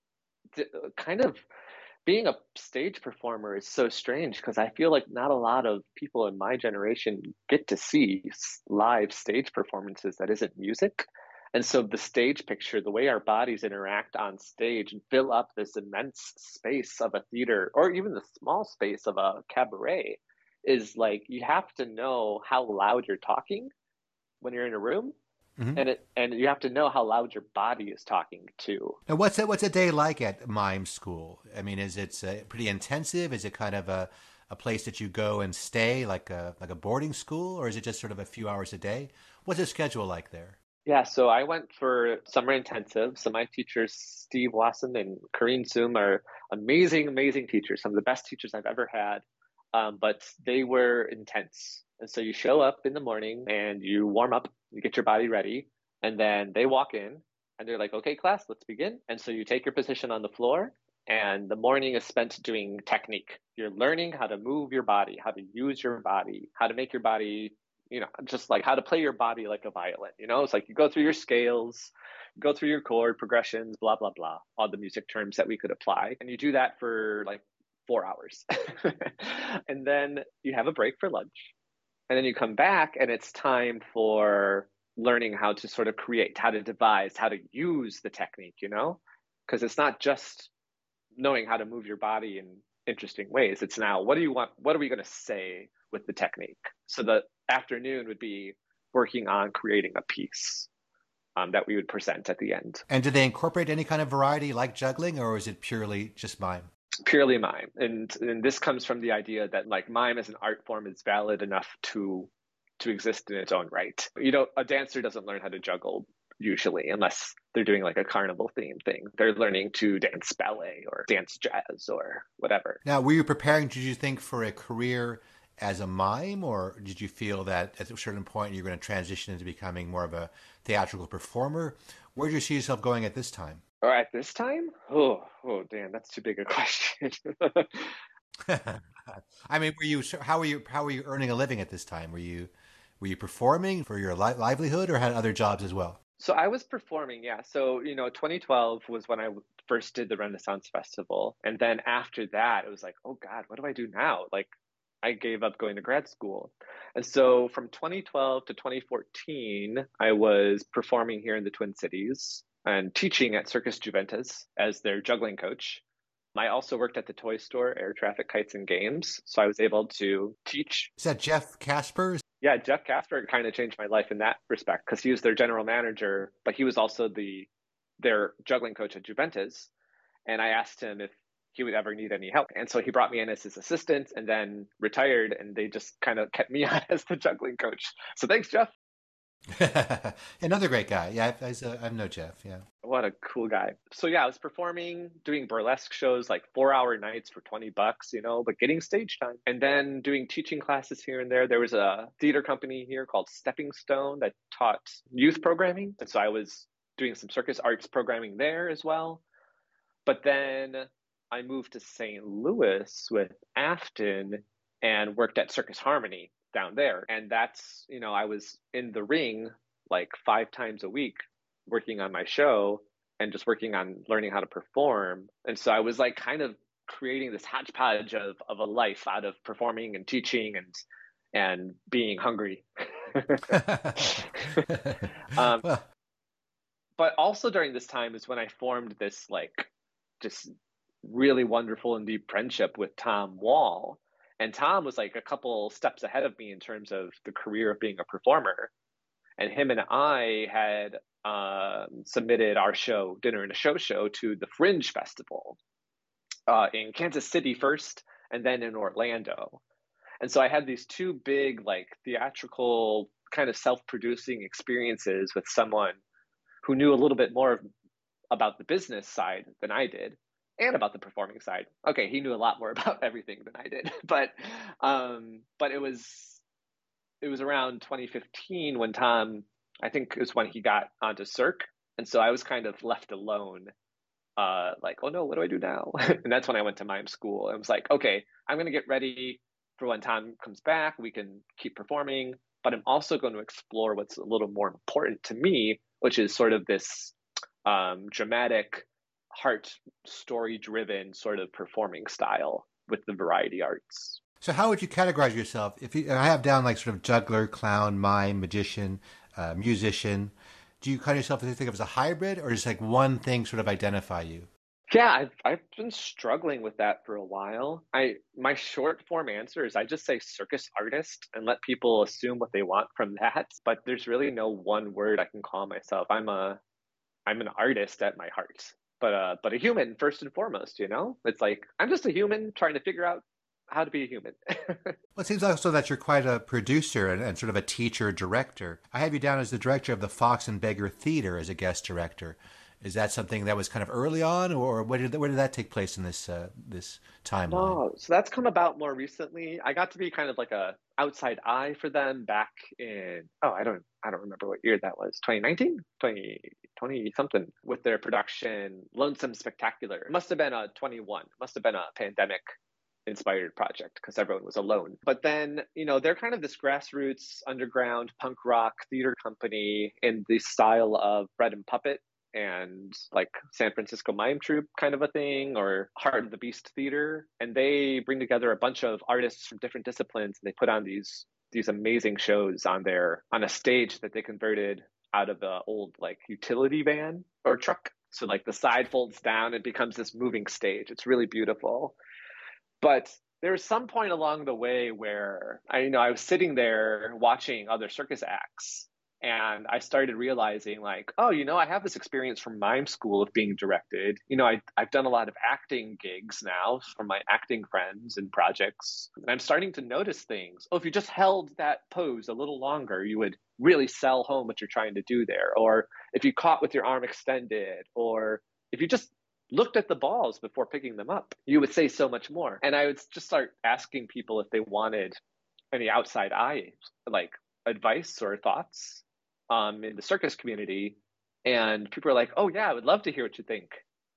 B: d- kind of being a stage performer is so strange because I feel like not a lot of people in my generation get to see live stage performances that isn't music. And so the stage picture, the way our bodies interact on stage and fill up this immense space of a theater or even the small space of a cabaret is like you have to know how loud you're talking when you're in a room,
A: Mm-hmm.
B: and it and you have to know how loud your body is talking too.
A: Now, what's it, what's a day like at mime school? I mean, is it uh, pretty intensive? Is it kind of a, a place that you go and stay, like a like a boarding school, or is it just sort of a few hours a day? What's the schedule like there?
B: Yeah, so I went for summer intensive. So my teachers, Steve Wasson and Kareen Zoom, are amazing, amazing teachers, some of the best teachers I've ever had. Um, but they were intense. And so you show up in the morning and you warm up, you get your body ready, and then they walk in and they're like, okay, class, let's begin. And so you take your position on the floor, and the morning is spent doing technique. You're learning how to move your body, how to use your body, how to make your body, you know, just like how to play your body like a violin. You know, it's like you go through your scales, go through your chord progressions, blah, blah, blah, all the music terms that we could apply. And you do that for like four hours. And then you have a break for lunch. And then you come back and it's time for learning how to sort of create, how to devise, how to use the technique, you know? Because it's not just knowing how to move your body in interesting ways. It's now, what do you want? What are we going to say with the technique? So the afternoon would be working on creating a piece um, that we would present at the end.
A: And do they incorporate any kind of variety like juggling, or is it purely just mime?
B: Purely mime. And, and this comes from the idea that like mime as an art form is valid enough to to exist in its own right. You know, a dancer doesn't learn how to juggle usually unless they're doing like a carnival theme thing. They're learning to dance ballet or dance jazz or whatever.
A: Now, were you preparing, did you think, for a career as a mime, or did you feel that at a certain point you're going to transition into becoming more of a theatrical performer? Where do you see yourself going at this time?
B: Or at this time? Oh, oh, damn, that's too big a question.
A: I mean, were you how were you how were you earning a living at this time? Were you were you performing for your li- livelihood, or had other jobs as well?
B: So I was performing, yeah. So, you know, twenty twelve was when I w- first did the Renaissance Festival. And then after that, it was like, oh God, what do I do now? Like, I gave up going to grad school. And so from twenty twelve to twenty fourteen, I was performing here in the Twin Cities and teaching at Circus Juventus as their juggling coach. I also worked at the toy store, Air Traffic Kites and Games. So I was able to teach.
A: Is that Jeff Casper?
B: Yeah, Jeff Casper kind of changed my life in that respect because he was their general manager, but he was also the their juggling coach at Juventus. And I asked him if he would ever need any help. And so he brought me in as his assistant and then retired, and they just kind of kept me on as the juggling coach. So thanks, Jeff.
A: Another great guy. Yeah, I, I, uh, I know Jeff. Yeah.
B: What a cool guy. So yeah, I was performing, doing burlesque shows, like four hour nights for twenty bucks, you know, but getting stage time. And then doing teaching classes here and there. There was a theater company here called Stepping Stone that taught youth programming. And so I was doing some circus arts programming there as well. But then I moved to Saint Louis with Afton and worked at Circus Harmony down there. And that's, you know, I was in the ring like five times a week working on my show and just working on learning how to perform. And so I was like kind of creating this hodgepodge of, of a life out of performing and teaching and and being hungry. um,
A: Well,
B: but also during this time is when I formed this like just really wonderful and deep friendship with Tom Wall. And Tom was like a couple steps ahead of me in terms of the career of being a performer. And him and I had um, submitted our show, Dinner and a Show Show, to the Fringe Festival uh, in Kansas City first, and then in Orlando. And so I had these two big, like, theatrical, kind of self-producing experiences with someone who knew a little bit more about the business side than I did, and about the performing side. Okay, he knew a lot more about everything than I did, but um, but it was it was around twenty fifteen when Tom, I think, is when he got onto Cirque, and so I was kind of left alone. Uh, like, oh no, what do I do now? And that's when I went to mime school. I was like, okay, I'm gonna get ready for when Tom comes back. We can keep performing, but I'm also going to explore what's a little more important to me, which is sort of this um, dramatic, heart story driven sort of performing style with the variety arts.
A: so how would you categorize yourself? If you, I have down like sort of juggler, clown, mime, magician, uh, musician. Do you kind of yourself think of as a hybrid, or is like one thing sort of identify you?
B: Yeah, I've I've been struggling with that for a while. I my short form answer is I just say circus artist and let people assume what they want from that. But there's really no one word I can call myself. I'm a I'm an artist at my heart, but uh, but a human first and foremost. You know, it's like I'm just a human trying to figure out how to be a human.
A: Well, it seems also that you're quite a producer and, and sort of a teacher director. I have you down as the director of the Fox and Beggar Theater as a guest director. Is that something that was kind of early on, or where did where did that take place in this uh, this timeline?
B: No, so that's come about more recently. I got to be kind of like a outside eye for them back in, oh, I don't I don't remember what year that was. twenty nineteen, twenty twenty something, with their production Lonesome Spectacular. It must have been a twenty-one. It must have been a pandemic inspired project because everyone was alone. But then, you know, they're kind of this grassroots underground punk rock theater company in the style of Bread and Puppet and like San Francisco Mime Troupe kind of a thing, or Heart of the Beast Theater. And they bring together a bunch of artists from different disciplines, and they put on these these amazing shows on their on a stage that they converted out of the old like utility van or truck. So like the side folds down, it becomes this moving stage. It's really beautiful. But there was some point along the way where I, you know, I was sitting there watching other circus acts, and I started realizing like, oh, you know, I have this experience from mime school of being directed. You know, I, I've done a lot of acting gigs now from my acting friends and projects. And I'm starting to notice things. Oh, if you just held that pose a little longer, you would really sell home what you're trying to do there. Or if you caught with your arm extended, or if you just looked at the balls before picking them up, you would say so much more. And I would just start asking people if they wanted any outside eye, like advice or thoughts um, in the circus community. And people are like, oh yeah, I would love to hear what you think.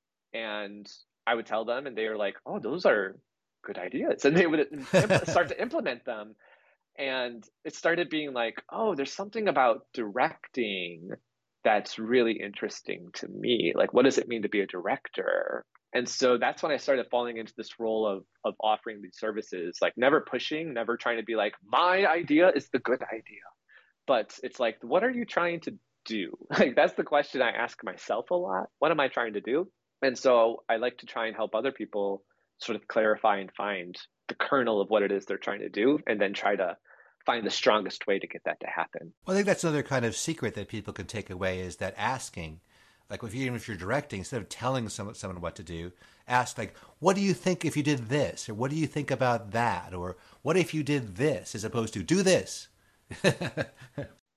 B: And I would tell them, and they were like, oh, those are good ideas. And they would start to implement them. And it started being like, oh, there's something about directing that's really interesting to me. Like, what does it mean to be a director? And so that's when I started falling into this role of of offering these services, like never pushing, never trying to be like, my idea is the good idea. But it's like, what are you trying to do? Like, that's the question I ask myself a lot. What am I trying to do? And so I like to try and help other people sort of clarify and find the kernel of what it is they're trying to do, and then try to find the strongest way to get that to happen.
A: Well, I think that's another kind of secret that people can take away is that asking, like if you, even if you're directing, instead of telling someone, someone what to do, ask like, what do you think if you did this? Or what do you think about that? Or what if you did this, as opposed to do this?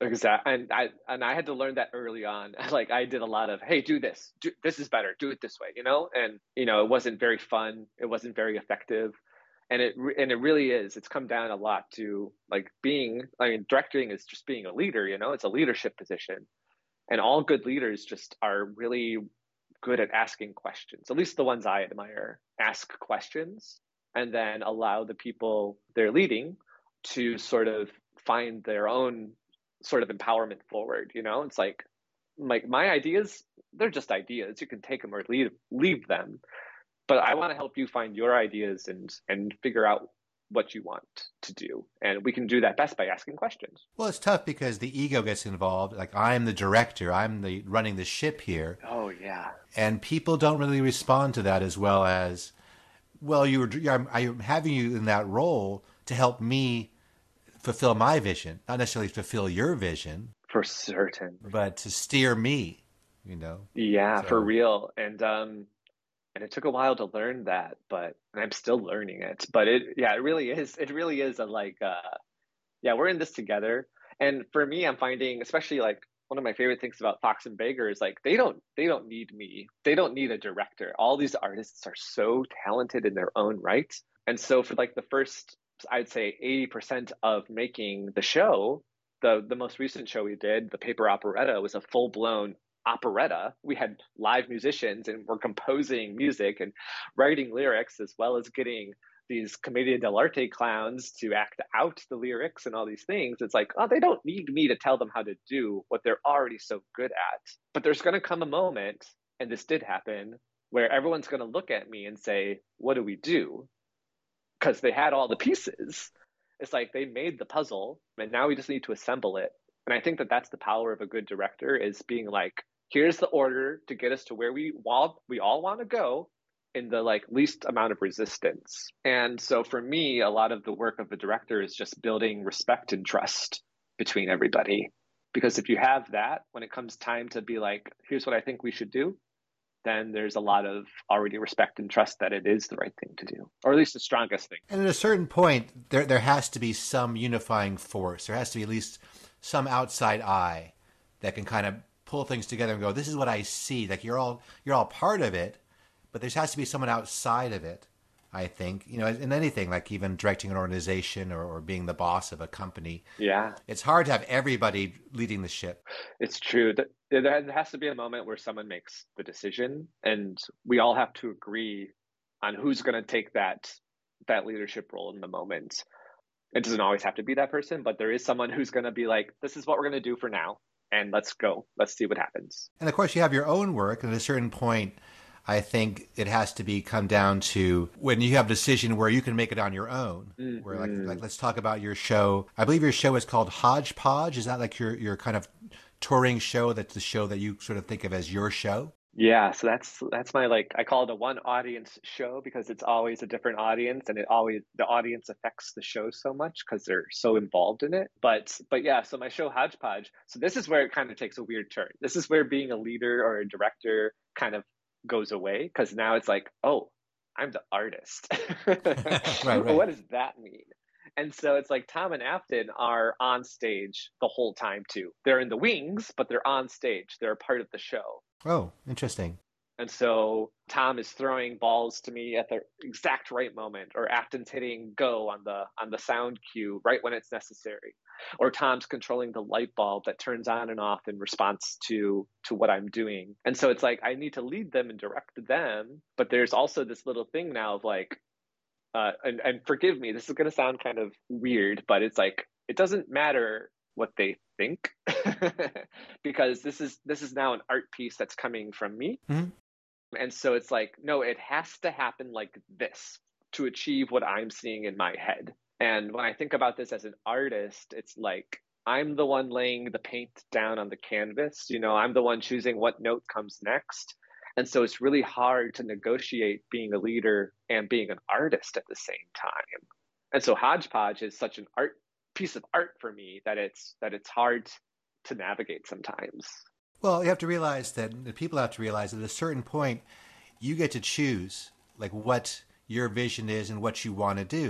B: Exactly. And I and I had to learn that early on. Like I did a lot of, hey, do this. Do, this is better. Do it this way, you know? And you know, it wasn't very fun. It wasn't very effective. And it re- and it really is. It's come down a lot to like being, I mean, directing is just being a leader, you know? It's a leadership position. And all good leaders just are really good at asking questions. At least the ones I admire. Ask questions and then allow the people they're leading to sort of find their own sort of empowerment forward. You know, it's like like my ideas, they're just ideas. You can take them or leave leave them. But I want to help you find your ideas and and figure out what you want to do. And we can do that best by asking questions.
A: Well, it's tough because the ego gets involved. Like, I'm the director, I'm the running the ship here.
B: Oh yeah.
A: And people don't really respond to that as well as, well, you were, I'm, I'm having you in that role to help me fulfill my vision, not necessarily fulfill your vision.
B: For certain.
A: But to steer me, you know?
B: Yeah,
A: So,
B: for real. And um and it took a while to learn that, but and I'm still learning it. But it yeah, it really is it really is a like uh yeah, we're in this together. And for me, I'm finding, especially like one of my favorite things about Fox and Baker is like they don't they don't need me. They don't need a director. All these artists are so talented in their own right. And so for like the first, I'd say eighty percent of making the show, the the most recent show we did, the Paper Operetta, was a full blown operetta. We had live musicians and we're composing music and writing lyrics as well as getting these commedia dell'arte clowns to act out the lyrics and all these things. It's like, oh, they don't need me to tell them how to do what they're already so good at. But there's going to come a moment, and this did happen, where everyone's going to look at me and say, what do we do? Because they had all the pieces. It's like they made the puzzle and now we just need to assemble it. And I think that that's the power of a good director, is being like, here's the order to get us to where we all, we all want to go in the like least amount of resistance. And so for me, a lot of the work of a director is just building respect and trust between everybody. Because if you have that, when it comes time to be like, here's what I think we should do, then there's a lot of already respect and trust that it is the right thing to do, or at least the strongest thing.
A: And at a certain point, there there has to be some unifying force. There has to be at least some outside eye that can kind of pull things together and go, this is what I see. Like you're all you're all part of it, but there has to be someone outside of it, I think. You know, in anything, like even directing an organization or, or being the boss of a company.
B: Yeah.
A: It's hard to have everybody leading the ship.
B: It's true. There has to be a moment where someone makes the decision, and we all have to agree on who's going to take that that leadership role in the moment. It doesn't always have to be that person, but there is someone who's going to be like, this is what we're going to do for now, and let's go. Let's see what happens.
A: And of course, you have your own work, and at a certain point, I think it has to be come down to when you have a decision where you can make it on your own. Mm-hmm. Where like, like, let's talk about your show. I believe your show is called Hodgepodge. Is that like your, your kind of touring show? That's the show that you sort of think of as your show?
B: Yeah, so that's that's my like I call it a one audience show because it's always a different audience, and it always the audience affects the show so much because they're so involved in it. But but yeah, so my show Hodgepodge. So this is where it kind of takes a weird turn. This is where being a leader or a director kind of goes away, because now it's like, oh, I'm the artist.
A: right, right.
B: What does that mean? And so it's like Tom and Afton are on stage the whole time too. They're in the wings, but they're on stage. They're a part of the show.
A: Oh, interesting.
B: And so Tom is throwing balls to me at the exact right moment, or Afton's hitting go on the on the sound cue right when it's necessary, or Tom's controlling the light bulb that turns on and off in response to to what I'm doing. And so it's like I need to lead them and direct them, but there's also this little thing now of like, uh, and and forgive me, this is going to sound kind of weird, but it's like it doesn't matter what they think because this is this is now an art piece that's coming from me.
A: Mm-hmm.
B: And so it's like, no, it has to happen like this to achieve what I'm seeing in my head. And when I think about this as an artist, it's like I'm the one laying the paint down on the canvas. You know, I'm the one choosing what note comes next. And so it's really hard to negotiate being a leader and being an artist at the same time. And so Hodgepodge is such an art piece of art for me that it's that it's hard to navigate sometimes.
A: Well, you have to realize that the people have to realize that at a certain point, you get to choose like what your vision is and what you want to do.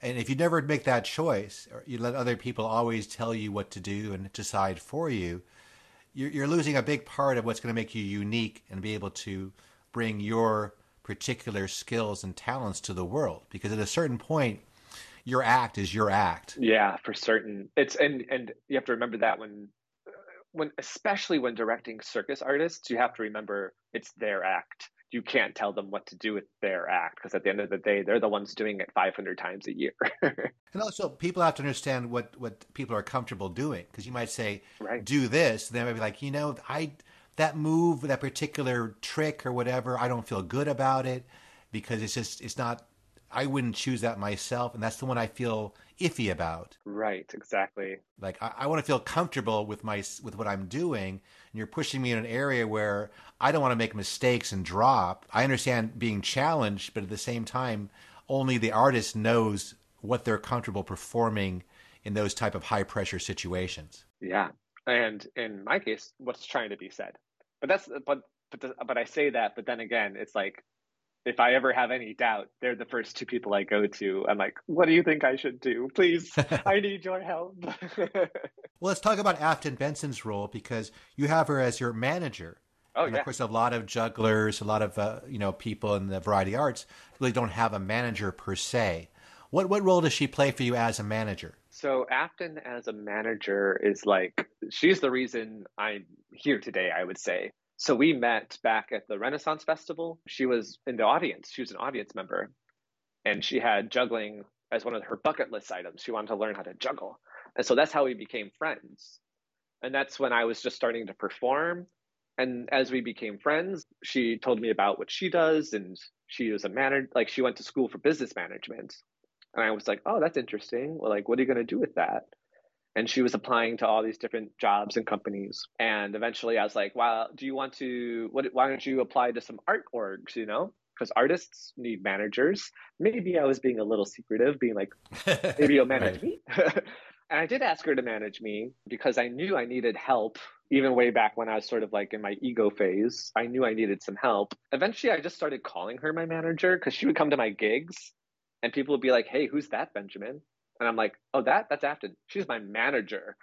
A: And if you never make that choice, or you let other people always tell you what to do and decide for you, you're, you're losing a big part of what's going to make you unique and be able to bring your particular skills and talents to the world. Because at a certain point, your act is your act.
B: Yeah, for certain. It's and and you have to remember that when when especially when directing circus artists, you have to remember it's their act. You can't tell them what to do with their act because at the end of the day, they're the ones doing it five hundred times a year.
A: And also, people have to understand what, what people are comfortable doing. Because you might say,
B: right.
A: do this. They might be like, you know, I that move, that particular trick or whatever, I don't feel good about it because it's just, it's not, I wouldn't choose that myself. And that's the one I feel iffy about.
B: Right, exactly.
A: Like, I, I want to feel comfortable with my with what I'm doing. And you're pushing me in an area where I don't want to make mistakes and drop. I understand being challenged, but at the same time, only the artist knows what they're comfortable performing in those type of high pressure situations.
B: Yeah. And in my case, what's trying to be said. But that's but but the, but I say that, but then again, it's like if I ever have any doubt, they're the first two people I go to. I'm like, what do you think I should do? Please, I need your help.
A: Well, let's talk about Afton Benson's role because you have her as your manager.
B: Oh,
A: and
B: yeah.
A: Of course, a lot of jugglers, a lot of uh, you know people in the variety arts really don't have a manager per se. What what role does she play for you as a manager?
B: So Afton as a manager is like, she's the reason I'm here today, I would say. So we met back at the Renaissance Festival. She was in the audience. She was an audience member. And she had juggling as one of her bucket list items. She wanted to learn how to juggle. And so that's how we became friends. And that's when I was just starting to perform. And as we became friends, she told me about what she does. And she was a manager, like she went to school for business management. And I was like, oh, that's interesting. Well, like, what are you going to do with that? And she was applying to all these different jobs and companies. And eventually I was like, well, do you want to, what, why don't you apply to some art orgs, you know? Because artists need managers. Maybe I was being a little secretive, being like, maybe you'll manage me. And I did ask her to manage me because I knew I needed help. Even way back when I was sort of like in my ego phase, I knew I needed some help. Eventually I just started calling her my manager because she would come to my gigs and people would be like, hey, who's that, Benjamin? And I'm like, oh, that? That's Afton. She's my manager.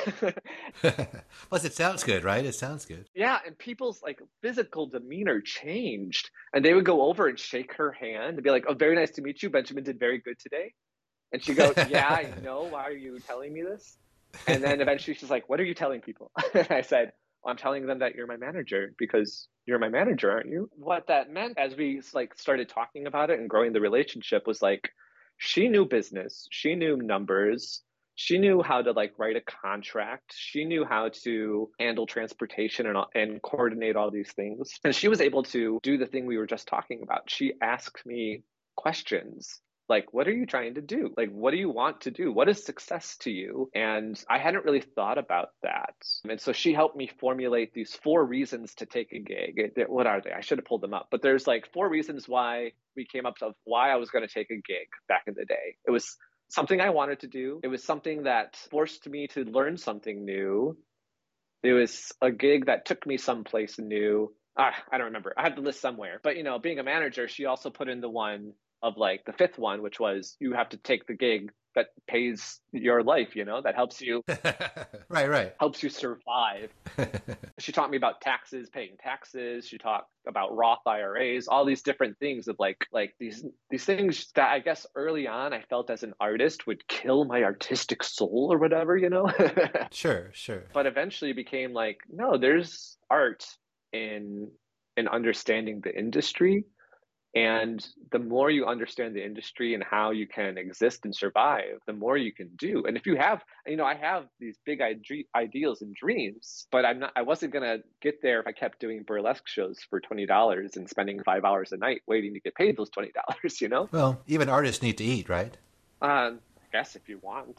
A: Plus, it sounds good, right? It sounds good.
B: Yeah, and people's like physical demeanor changed. And they would go over and shake her hand and be like, oh, very nice to meet you. Benjamin did very good today. And she'd go, yeah, I know. Why are you telling me this? And then eventually she's like, what are you telling people? And I said, well, I'm telling them that you're my manager because you're my manager, aren't you? What that meant as we like started talking about it and growing the relationship was like, she knew business, she knew numbers, she knew how to like write a contract, she knew how to handle transportation and, and coordinate all these things. And she was able to do the thing we were just talking about. She asked me questions like, what are you trying to do? Like, what do you want to do? What is success to you? And I hadn't really thought about that. And so she helped me formulate these four reasons to take a gig. What are they? I should have pulled them up. But there's like four reasons why we came up with why I was going to take a gig back in the day. It was something I wanted to do. It was something that forced me to learn something new. It was a gig that took me someplace new. Ah, I don't remember. I have the list somewhere. But, you know, being a manager, she also put in the one of like the fifth one, which was you have to take the gig that pays your life, you know, that helps you.
A: right, right.
B: Helps you survive. She taught me about taxes, paying taxes. She talked about Roth I R As, all these different things of like, like these, these things that I guess early on I felt as an artist would kill my artistic soul or whatever, you know?
A: Sure, sure.
B: But eventually became like, no, there's art in, in understanding the industry. And the more you understand the industry and how you can exist and survive, the more you can do. And if you have, you know, I have these big ideals and dreams, but I'm not, I wasn't going to get there if I kept doing burlesque shows for twenty dollars and spending five hours a night waiting to get paid those twenty dollars, you know?
A: Well, even artists need to eat, right?
B: Um, I guess if you want.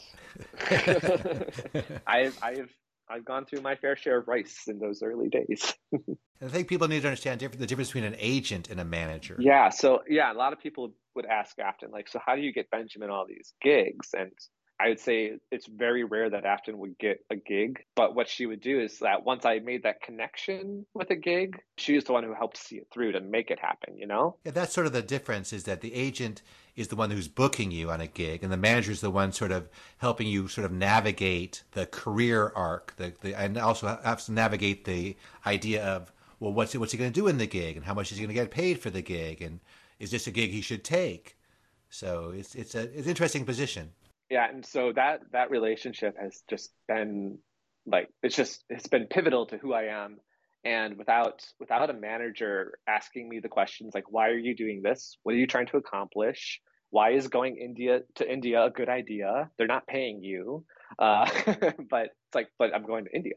B: I've, I've, I've gone through my fair share of rice in those early days.
A: I think people need to understand the difference between an agent and a manager.
B: Yeah. So, yeah, a lot of people would ask Afton, like, so how do you get Benjamin all these gigs? And I would say it's very rare that Afton would get a gig. But what she would do is that once I made that connection with a gig, she was the one who helped see it through to make it happen, you know?
A: Yeah, that's sort of the difference is that the agent is the one who's booking you on a gig, and the manager is the one sort of helping you sort of navigate the career arc, the, the and also have to navigate the idea of, well, what's he, what's he going to do in the gig, and how much is he going to get paid for the gig, and is this a gig he should take? So it's it's a it's an interesting position.
B: Yeah, and so that that relationship has just been like it's just it's been pivotal to who I am. And without without a manager asking me the questions like, why are you doing this? What are you trying to accomplish? Why is going India to India a good idea? They're not paying you. Uh, but it's like, but I'm going to India.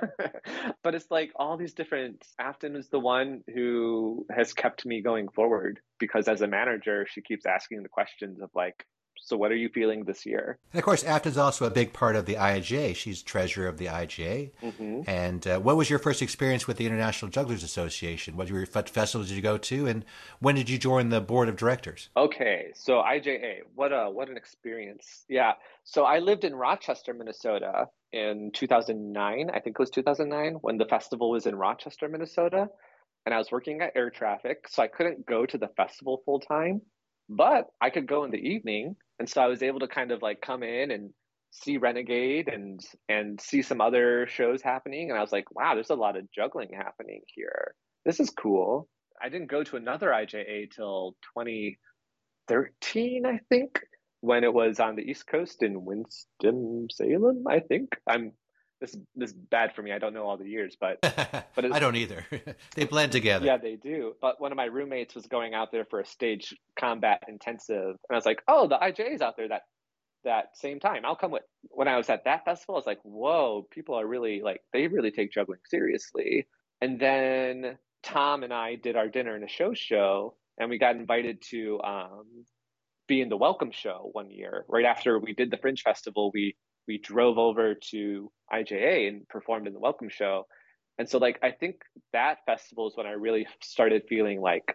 B: But it's like all these different, Afton is the one who has kept me going forward because as a manager, she keeps asking the questions of like, so what are you feeling this year?
A: And of course, Afton's also a big part of the I G A. She's treasurer of the I G A.
B: Mm-hmm.
A: And uh, what was your first experience with the International Jugglers Association? What your festivals did you go to, and when did you join the board of directors?
B: Okay, so I J A, what a what an experience. Yeah. So I lived in Rochester, Minnesota in two thousand nine. I think it was two thousand nine when the festival was in Rochester, Minnesota, and I was working at air traffic, so I couldn't go to the festival full time, but I could go in the evening, and so I was able to kind of like come in and see Renegade and and see some other shows happening, and I was like, wow, there's a lot of juggling happening here. This is cool. I didn't go to another I J A till twenty thirteen, I think, when it was on the East Coast in Winston-Salem, I think. I'm this this is bad for me. I don't know all the years, but but it,
A: I don't either. They blend together.
B: yeah, they do. But one of my roommates was going out there for a stage combat intensive, and I was like, oh, the I J A's out there that that same time. I'll come with. When I was at that festival, I was like, whoa, people are really like they really take juggling seriously. And then Tom and I did our dinner and a show show, and we got invited to um, be in the Welcome Show one year. Right after we did the Fringe Festival, we we drove over to I J A and performed in the Welcome Show. And so, like, I think that festival is when I really started feeling like,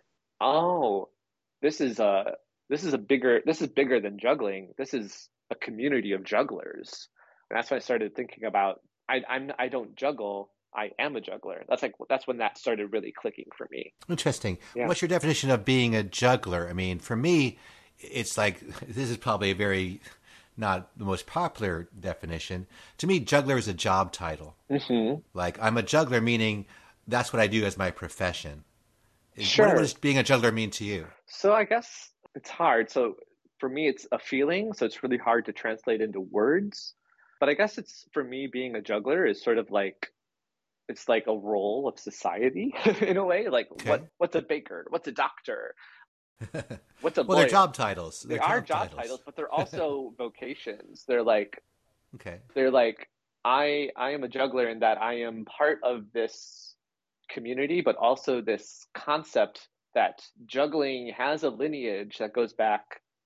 B: oh, this is a this is a bigger this is bigger than juggling. This is a community of jugglers. And that's when I started thinking about I I'm I don't juggle. I am a juggler. That's like that's when that started really clicking for me.
A: Interesting.
B: Yeah.
A: What's your definition of being a juggler? I mean, for me, it's like this is probably a very not the most popular definition. To me, juggler is a job title.
B: Mm-hmm.
A: Like I'm a juggler, meaning that's what I do as my profession.
B: Sure.
A: What does being a juggler mean to you?
B: So I guess it's hard. So for me, it's a feeling. So it's really hard to translate into words. But I guess it's for me, being a juggler is sort of like it's like a role of society in a way. Like
A: Okay.
B: what what's a baker? What's a doctor? What's a
A: Well,
B: lawyer?
A: they're job titles.
B: They
A: They're
B: are
A: job
B: job
A: titles.
B: titles, but they're also vocations. They're like
A: Okay.
B: they're like I I am a juggler in that I am part of this community, but also this concept that juggling has a lineage that goes back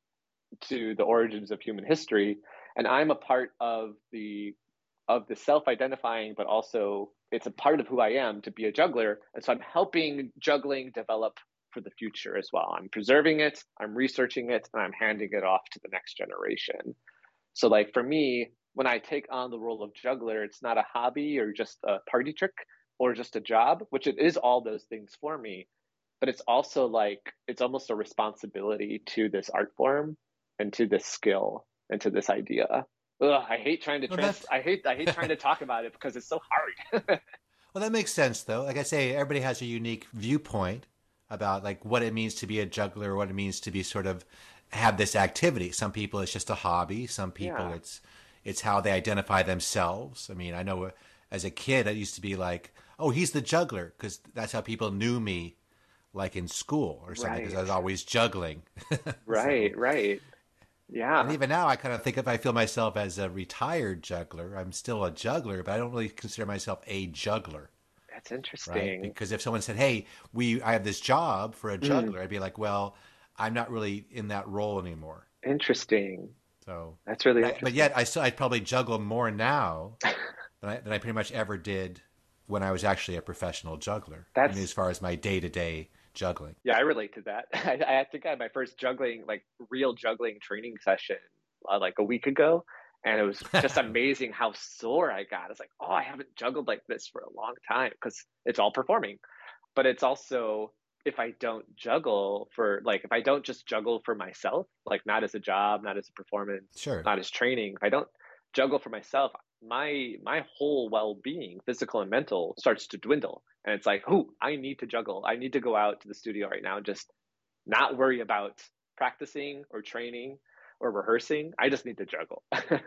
B: to the origins of human history, and I'm a part of the of the self-identifying, but also it's a part of who I am to be a juggler, and so I'm helping juggling develop for the future as well. I'm preserving it, I'm researching it, and I'm handing it off to the next generation. So like for me, when I take on the role of juggler, it's not a hobby or just a party trick or just a job, which it is all those things for me, but it's also like it's almost a responsibility to this art form and to this skill and to this idea. Ugh, I hate trying to
A: Well,
B: trans-
A: that's-
B: I hate I hate trying to talk about it because it's so hard.
A: Well, that makes sense, though. Like I say, everybody has a unique viewpoint about like what it means to be a juggler, what it means to be sort of have this activity. Some people it's just a hobby. Some people
B: Yeah.
A: it's it's how they identify themselves. I mean, I know as a kid, I used to be like, "Oh, he's the juggler," because that's how people knew me, like in school or something, because I was
B: Right.
A: always juggling.
B: Right,
A: So,
B: right.
A: and
B: Yeah,
A: even now, I kind of think if I feel myself as a retired juggler, I'm still a juggler, but I don't really consider myself a juggler.
B: that's
A: Right?
B: interesting.
A: Because if someone said, "Hey, we I have this job for a
B: Mm,
A: juggler," I'd be like, "Well, I'm not really in that role anymore."
B: interesting.
A: So,
B: That's really
A: but, I, but
B: interesting.
A: yet I still I'd probably juggle more now than I, than I pretty much ever did when I was actually a professional juggler. I mean, as
B: That's
A: far as my day to day juggling.
B: yeah, I relate to that. I, I think I had my first juggling, like real juggling training session, uh, like a week ago, And it was just amazing how sore I got. It's like, oh, I haven't juggled like this for a long time because it's all performing. But it's also, if I don't juggle for, like, if I don't just juggle for myself, like not as a job, not as a performance,
A: Sure.
B: not as training, if I don't juggle for myself, my my whole well-being, physical and mental, starts to dwindle. And it's like, oh, I need to juggle. I need to go out to the studio right now and just not worry about practicing or training or rehearsing. I just need to juggle.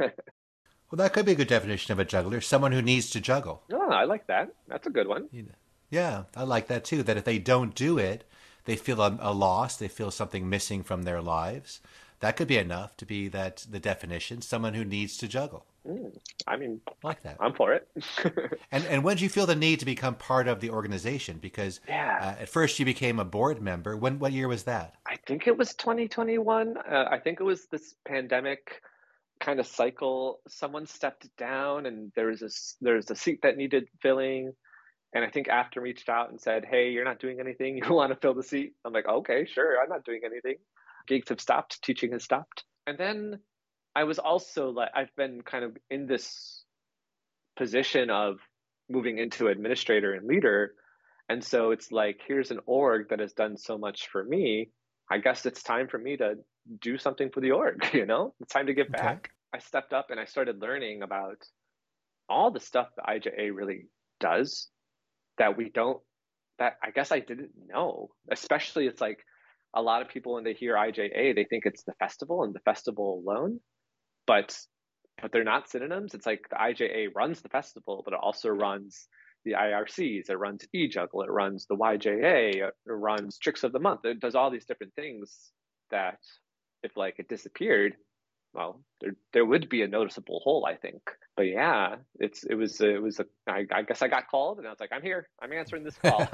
A: Well, that could be a good definition of a juggler, someone who needs to juggle.
B: Oh, I like that. That's a good one.
A: You know? Yeah, I like that too. That if they don't do it, they feel a, a loss. They feel something missing from their lives. That could be enough to be that the definition. Someone who needs to juggle.
B: Mm, I mean,
A: I like that.
B: I'm for it.
A: And and when did you feel the need to become part of the organization? Because
B: Yeah,
A: uh, at first you became a board member. When what year was that?
B: I think it was twenty twenty-one. Uh, I think it was this pandemic kind of cycle. Someone stepped down, and there was this there was a seat that needed filling. And I think Afton reached out and said, "Hey, you're not doing anything. You want to fill the seat?" I'm like, "Okay, sure. I'm not doing anything. Gigs have stopped. Teaching has stopped." And then I was also like, I've been kind of in this position of moving into administrator and leader. And so it's like, here's an org that has done so much for me. I guess it's time for me to do something for the org, you know? It's time to give
A: Okay.
B: back. I stepped up and I started learning about all the stuff that I J A really does that we don't, that I guess I didn't know. Especially, it's like a lot of people, when they hear I J A, they think it's the festival and the festival alone, but but they're not synonyms. It's like the I J A runs the festival, but it also runs the I R Cs, it runs eJuggle, it runs the Y J A, it runs Tricks of the Month. It does all these different things that, if like it disappeared, well, there there would be a noticeable hole, I think. But yeah, it's it was it was a I, I guess I got called, and I was like, I'm here, I'm answering this call.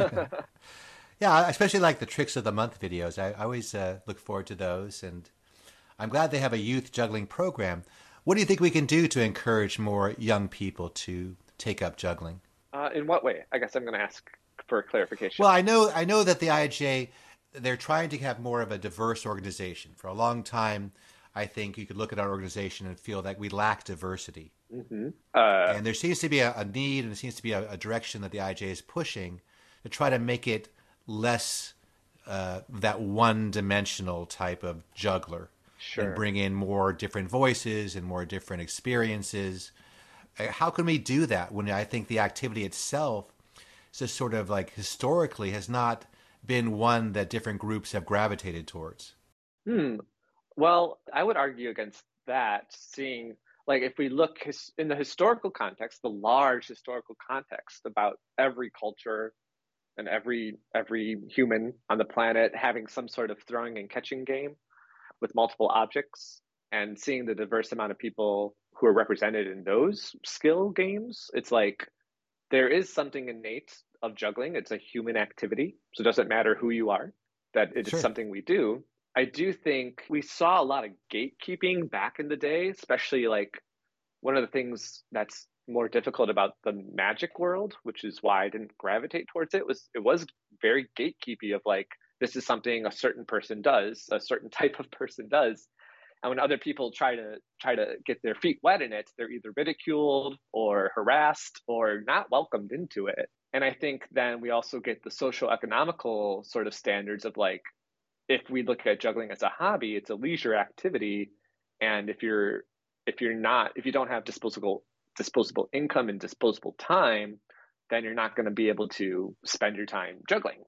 A: Yeah, I especially like the Tricks of the Month videos. I, I always uh, look forward to those, and I'm glad they have a youth juggling program. What do you think we can do to encourage more young people to take up juggling?
B: Uh, in what way? I guess I'm going to ask for clarification.
A: Well, I know I know that the I J A, they're trying to have more of a diverse organization. For a long time, I think you could look at our organization and feel that we lack diversity.
B: hmm Uh,
A: And there seems to be a, a need, and there seems to be a, a direction that the I J A is pushing to try to make it less uh, that one-dimensional type of juggler, and
B: sure.
A: bring in more different voices and more different experiences. Uh, How can we do that when I think the activity itself just sort of like historically has not been one that different groups have gravitated towards?
B: Hmm. Well, I would argue against that, seeing, like, if we look his, in the historical context, the large historical context about every culture and every every human on the planet having some sort of throwing and catching game with multiple objects, and seeing the diverse amount of people who are represented in those skill games, it's like there is something innate of juggling. It's a human activity, so it doesn't matter who you are, that it is
A: Sure.
B: something we do. I do think we saw a lot of gatekeeping back in the day, especially like one of the things that's more difficult about the magic world, which is why I didn't gravitate towards it, was it was very gatekeepy of like, this is something a certain person does, a certain type of person does. And when other people try to try to get their feet wet in it, they're either ridiculed or harassed or not welcomed into it. And I think then we also get the social economical sort of standards of like, if we look at juggling as a hobby, it's a leisure activity. And if you're if you're not if you don't have disposable disposable income and disposable time, then you're not going to be able to spend your time juggling.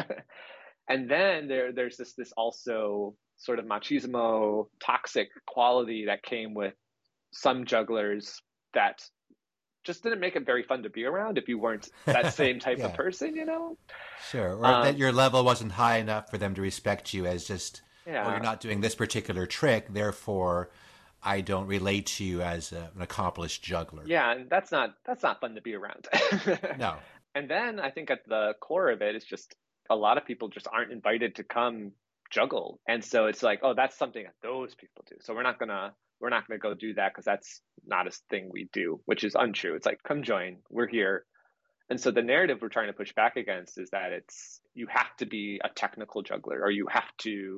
B: And then there there's this this also sort of machismo toxic quality that came with some jugglers that just didn't make it very fun to be around if you weren't that same type of
A: Yeah,
B: person, you know?
A: sure. Or that
B: Um,
A: your level wasn't high enough for them to respect you as just, oh, you're
B: yeah.
A: not doing this particular trick, therefore I don't relate to you as a, an accomplished juggler.
B: Yeah, and that's not that's not fun to be around.
A: No.
B: And then I think at the core of it is just a lot of people just aren't invited to come juggle. And so it's like, oh, that's something that those people do. So we're not gonna we're not gonna go do that because that's not a thing we do, which is untrue. It's like, come join, we're here. And so the narrative we're trying to push back against is that it's you have to be a technical juggler or you have to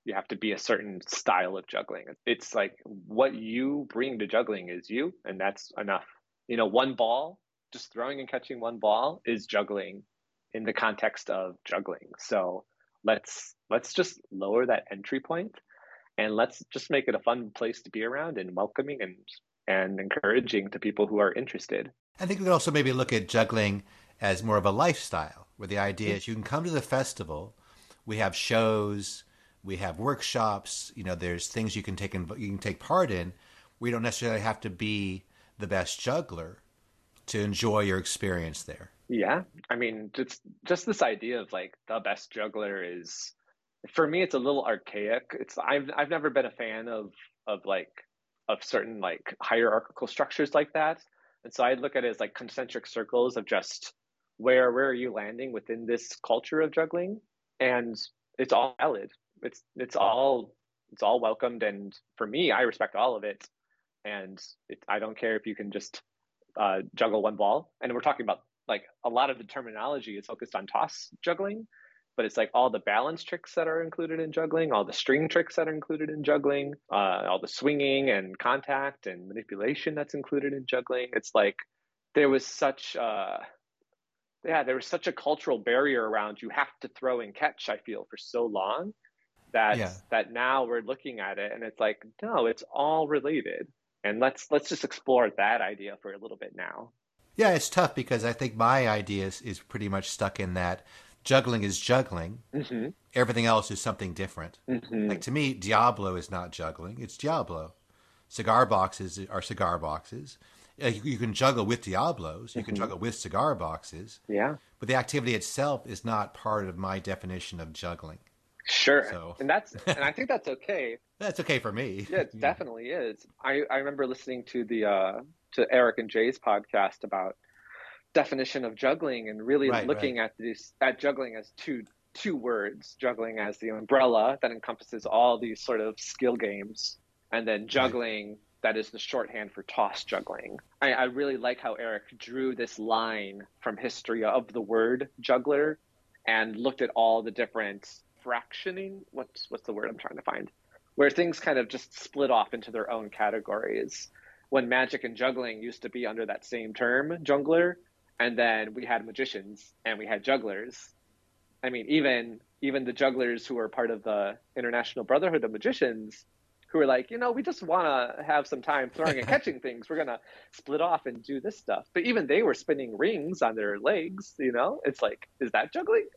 B: you have to be a certain style of juggling. It's like what you bring to juggling is you, and that's enough. You know, one ball, just throwing and catching one ball is juggling in the context of juggling. So let's let's just lower that entry point, and let's just make it a fun place to be around and welcoming and and encouraging to people who are interested.
A: I think we could also maybe look at juggling as more of a lifestyle, where the idea mm-hmm. is you can come to the festival, we have shows, we have workshops, you know, there's things you can take in, you can take part in. We don't necessarily have to be the best juggler to enjoy your experience there.
B: Yeah. I mean, just just this idea of like the best juggler is, for me, it's a little archaic. It's I've I've never been a fan of of like of certain like hierarchical structures like that. And so I look at it as like concentric circles of just where where are you landing within this culture of juggling? And it's all valid. It's it's all it's all welcomed, and for me, I respect all of it. And it, I don't care if you can just uh, juggle one ball. And we're talking about like a lot of the terminology is focused on toss juggling, but it's like all the balance tricks that are included in juggling, all the string tricks that are included in juggling, uh, all the swinging and contact and manipulation that's included in juggling. It's like there was such uh, yeah, there was such a cultural barrier around you have to throw and catch, I feel, for so long that yeah. that now we're looking at it and it's like, no, it's all related. And let's let's just explore that idea for a little bit now.
A: Yeah, it's tough because I think my idea is, is pretty much stuck in that juggling is juggling. Mm-hmm. Everything else is something different. Mm-hmm. Like to me, Diablo is not juggling. It's Diablo. Cigar boxes are cigar boxes. You, you can juggle with Diablos. You mm-hmm. can juggle with cigar boxes.
B: Yeah.
A: But the activity itself is not part of my definition of juggling.
B: Sure. So. And that's and I think that's okay.
A: That's okay for me.
B: Yeah, it yeah. definitely is. I, I remember listening to the uh, to Eric and Jay's podcast about definition of juggling and really right, looking right. at this at juggling as two two words, juggling as the umbrella that encompasses all these sort of skill games, and then juggling right. that is the shorthand for toss juggling. I, I really like how Eric drew this line from history of the word juggler and looked at all the different fractioning, what's what's the word I'm trying to find, where things kind of just split off into their own categories. When magic and juggling used to be under that same term, jungler, and then we had magicians and we had jugglers. I mean, even even the jugglers who were part of the International Brotherhood of Magicians, who were like, you know, we just want to have some time throwing and catching things. We're going to split off and do this stuff. But even they were spinning rings on their legs, you know? It's like, is that juggling?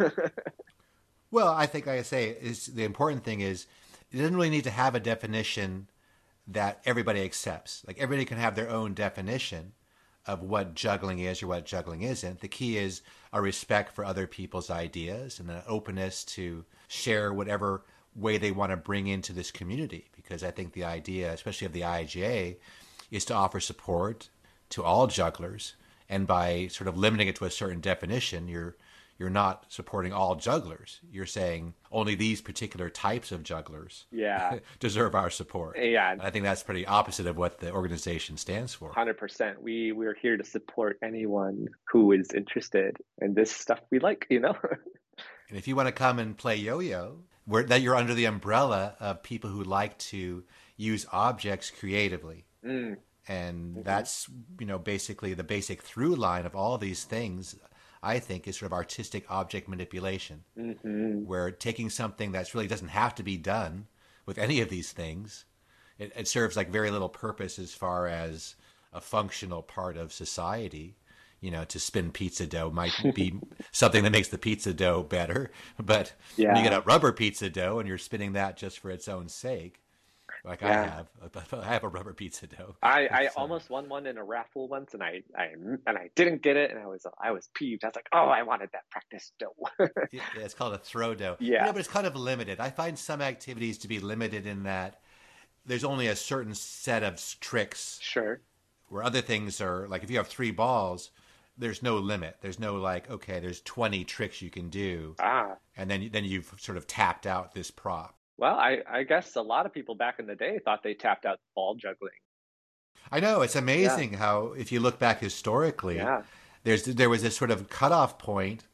A: Well, I think, like I say, is the important thing is it doesn't really need to have a definition that everybody accepts. Like everybody can have their own definition of what juggling is or what juggling isn't. The key is a respect for other people's ideas and an openness to share whatever way they want to bring into this community. Because I think the idea, especially of the I G A, is to offer support to all jugglers. And by sort of limiting it to a certain definition, you're you're not supporting all jugglers. You're saying only these particular types of jugglers
B: yeah.
A: deserve our support.
B: Yeah.
A: And I think that's pretty opposite of what the organization stands for.
B: one hundred percent. We, we're here to support anyone who is interested in this stuff we like, you know?
A: And if you want to come and play yo-yo, where, that you're under the umbrella of people who like to use objects creatively. Mm. And mm-hmm. that's, you know, basically the basic through line of all these things, I think, is sort of artistic object manipulation, mm-hmm. where taking something that's really doesn't have to be done with any of these things, it, it serves like very little purpose as far as a functional part of society. You know, to spin pizza dough might be something that makes the pizza dough better, but yeah. when you get a rubber pizza dough and you're spinning that just for its own sake, like yeah. I have, I have a rubber pizza dough.
B: I, I so. almost won one in a raffle once, and I, I and I didn't get it, and I was I was peeved. I was like, oh, I wanted that practice dough.
A: Yeah, it's called a throw dough.
B: Yeah,
A: you know, but it's kind of limited. I find some activities to be limited in that there's only a certain set of tricks.
B: Sure.
A: Where other things are like if you have three balls, there's no limit. There's no like, okay, there's twenty tricks you can do,
B: ah,
A: and then then you've sort of tapped out this prop.
B: Well, I, I guess a lot of people back in the day thought they tapped out ball juggling.
A: I know. It's amazing yeah. how, if you look back historically,
B: yeah.
A: there's there was this sort of cutoff point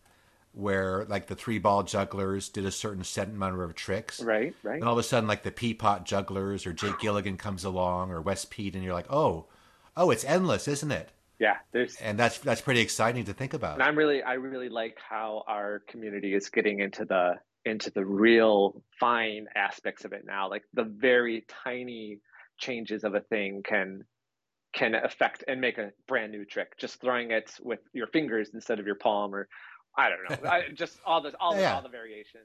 A: where like the three ball jugglers did a certain set number of tricks.
B: Right, right.
A: And all of a sudden, like the Peapot jugglers or Jake Gilligan comes along or West Pete, and you're like, oh, oh, it's endless, isn't it?
B: Yeah, there's
A: And that's that's pretty exciting to think
B: and
A: about.
B: I'm really I really like how our community is getting into the into the real fine aspects of it now. Like the very tiny changes of a thing can can affect and make a brand new trick. Just throwing it with your fingers instead of your palm, or I don't know. I, just all the all the
A: Yeah.
B: all the variations.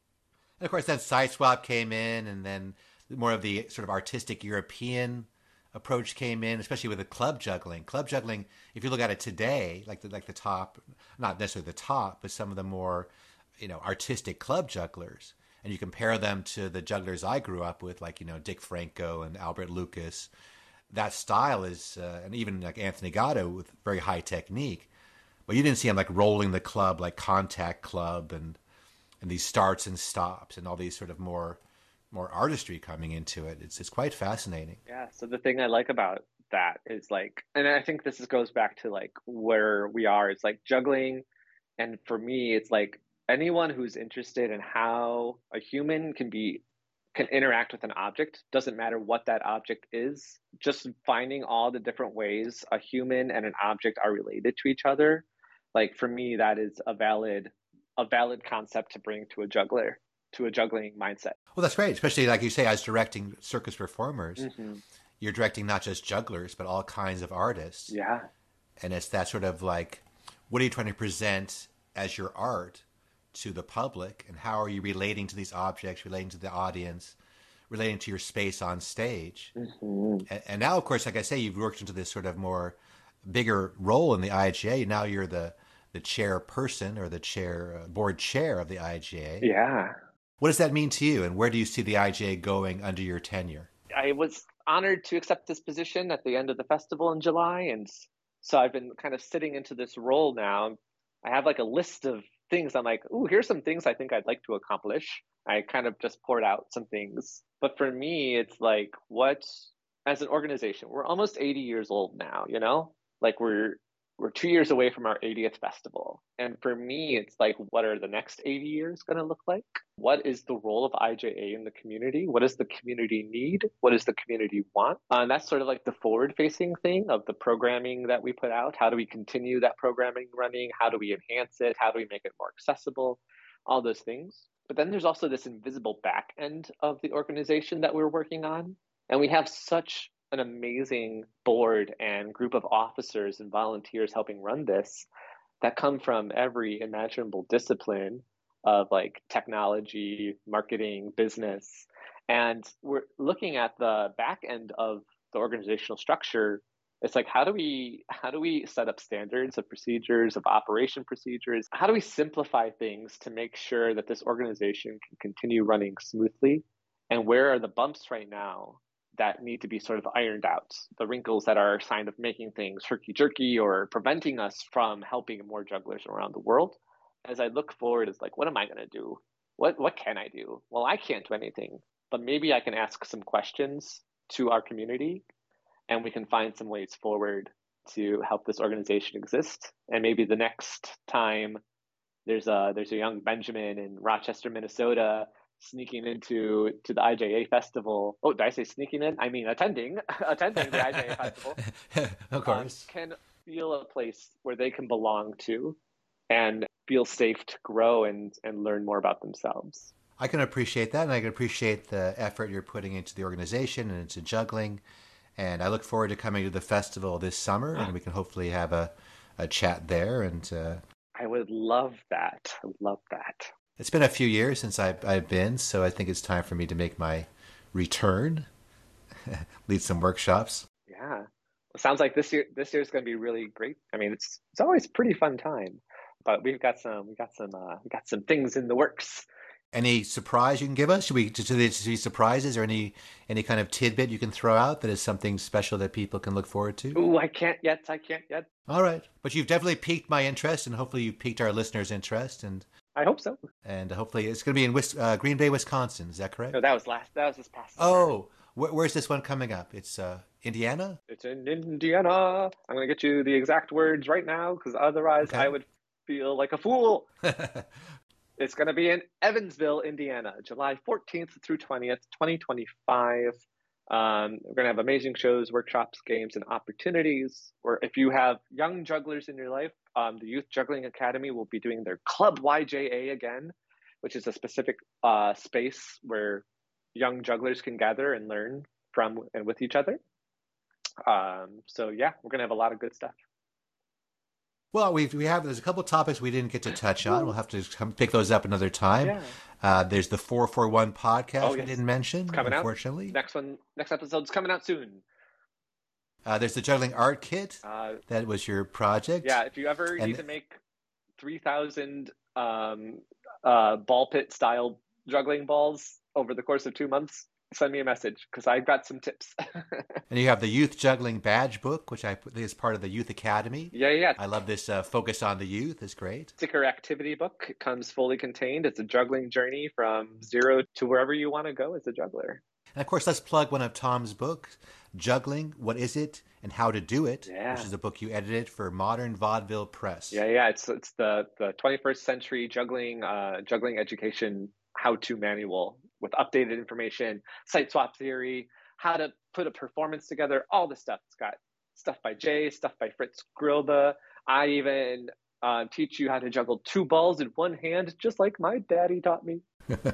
A: And of course, then Sideswap came in, and then more of the sort of artistic European approach came in, especially with the club juggling. Club juggling, if you look at it today, like the like the top, not necessarily the top, but some of the more, you know, artistic club jugglers, and you compare them to the jugglers I grew up with, like, you know, Dick Franco and Albert Lucas. That style is, uh, and even like Anthony Gatto with very high technique, but you didn't see him like rolling the club like Contact Club and and these starts and stops and all these sort of more more artistry coming into it. It's it's quite fascinating.
B: Yeah. So the thing I like about that is like, and I think this is, goes back to like where we are. It's like juggling, and for me, it's like anyone who's interested in how a human can be can interact with an object, doesn't matter what that object is, just finding all the different ways a human and an object are related to each other. Like for me, that is a valid a valid concept to bring to a juggler, to a juggling mindset.
A: Well, that's great, especially like you say, as directing circus performers,
B: Mm-hmm.
A: you're directing not just jugglers, but all kinds of artists.
B: Yeah.
A: And it's that sort of like, what are you trying to present as your art to the public, and how are you relating to these objects, relating to the audience, relating to your space on stage?
B: Mm-hmm.
A: And, and now, of course, like I say, you've worked into this sort of more bigger role in the I G A. Now you're the the chairperson or the chair uh, board chair of the I G A.
B: Yeah.
A: What does that mean to you, and where do you see the I G A going under your tenure?
B: I was honored to accept this position at the end of the festival in July, and so I've been kind of sitting into this role now. I have like a list of things. I'm like, ooh, here's some things I think I'd like to accomplish. I kind of just poured out some things. But for me, it's like, what, as an organization, we're almost eighty years old now, you know? Like we're we're two years away from our eightieth festival. And for me, it's like, what are the next eighty years going to look like? What is the role of I J A in the community? What does the community need? What does the community want? Uh, and that's sort of like the forward-facing thing of the programming that we put out. How do we continue that programming running? How do we enhance it? How do we make it more accessible? All those things. But then there's also this invisible back end of the organization that we're working on. And we have such an amazing board and group of officers and volunteers helping run this that come from every imaginable discipline of like technology, marketing, business. And we're looking at the back end of the organizational structure. It's like, how do we how do we set up standards of procedures, of operation procedures? How do we simplify things to make sure that this organization can continue running smoothly? And where are the bumps right now that need to be sort of ironed out, the wrinkles that are a sign of making things herky-jerky or preventing us from helping more jugglers around the world? As I look forward, it's like, what am I going to do? What what can I do? Well, I can't do anything, but maybe I can ask some questions to our community, and we can find some ways forward to help this organization exist. And maybe the next time there's a there's a young Benjamin in Rochester, Minnesota, sneaking into to the I J A festival. Oh, did I say sneaking in? I mean attending, attending the I J A festival.
A: Of course.
B: Um, can feel a place where they can belong to and feel safe to grow and, and learn more about themselves.
A: I can appreciate that, and I can appreciate the effort you're putting into the organization and into juggling. And I look forward to coming to the festival this summer, and we can hopefully have a, a chat there. And uh,
B: I would love that. I would love that.
A: It's been a few years since I've, I've been, so I think it's time for me to make my return, lead some workshops.
B: Yeah, well, it sounds like this year this year is going to be really great. I mean, it's it's always a pretty fun time, but we've got some we got some uh, we got some things in the works.
A: Any surprise you can give us? Should we to, to these surprises, or any any kind of tidbit you can throw out that is something special that people can look forward to?
B: Ooh, I can't yet. I can't yet.
A: All right, but you've definitely piqued my interest, and hopefully you piqued our listeners' interest, and
B: I hope so.
A: And hopefully it's going to be in Wis- uh, Green Bay, Wisconsin. Is that correct?
B: No, that was last. That was this past. Summer.
A: Oh, wh- where's this one coming up? It's uh, Indiana.
B: It's in Indiana. I'm going to get you the exact words right now, because otherwise
A: Okay.
B: I would feel like a fool. It's going to be in Evansville, Indiana, July fourteenth through twentieth, twenty twenty-five. Um, we're going to have amazing shows, workshops, games, and opportunities. Or if you have young jugglers in your life, um, the Youth Juggling Academy will be doing their Club Y J A again, which is a specific uh, space where young jugglers can gather and learn from and with each other. Um, so yeah, we're going to have a lot of good stuff.
A: Well, we we have there's a couple topics we didn't get to touch on. We'll have to come pick those up another time.
B: Yeah.
A: Uh, there's the four forty-one podcast
B: Oh,
A: we
B: yes.
A: didn't mention,
B: It's coming
A: unfortunately.
B: out. Next one, next episode's coming out soon.
A: Uh, there's the juggling art kit.
B: Uh,
A: that was your project.
B: yeah, if you ever
A: And-
B: need to make three thousand um, uh, ball pit style juggling balls over the course of two months, send me a message because I've got some tips.
A: And you have the Youth Juggling Badge book, which I put is part of the Youth Academy.
B: yeah, yeah.
A: I love this uh, focus on the youth. It's great.
B: Sticker activity book. It comes fully contained. It's a juggling journey from zero to wherever you want to go as a juggler.
A: And of course, let's plug one of Tom's books, Juggling, What Is It and How to Do It,
B: Yeah.
A: which is a book you edited for Modern Vaudeville Press.
B: Yeah, yeah. It's it's the the twenty-first century juggling uh, juggling education how-to manual with updated information, site swap theory, how to put a performance together, all the stuff. It's got stuff by Jay, stuff by Fritz Grilba. I even uh, teach you how to juggle two balls in one hand, just like my daddy taught me.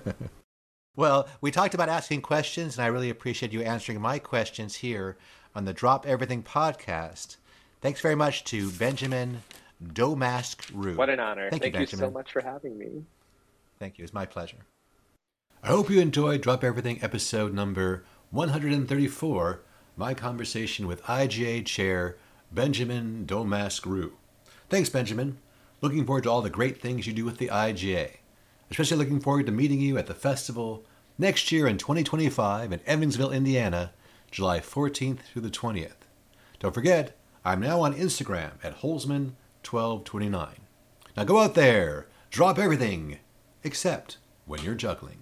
A: Well, we talked about asking questions, and I really appreciate you answering my questions here on the Drop Everything podcast. Thanks very much to Benjamin Domask-Rue.
B: What an honor.
A: Thank,
B: Thank
A: you,
B: you
A: Benjamin.
B: so much for having me.
A: Thank you. It's my pleasure. I hope you enjoyed Drop Everything episode number one hundred thirty-four, my conversation with I G A chair Benjamin Domask-Rue. Thanks, Benjamin. Looking forward to all the great things you do with the I G A. Especially looking forward to meeting you at the festival next year in twenty twenty-five in Evansville, Indiana, July fourteenth through the twentieth. Don't forget, I'm now on Instagram at Holzman twelve twenty-nine. Now go out there, drop everything, except when you're juggling.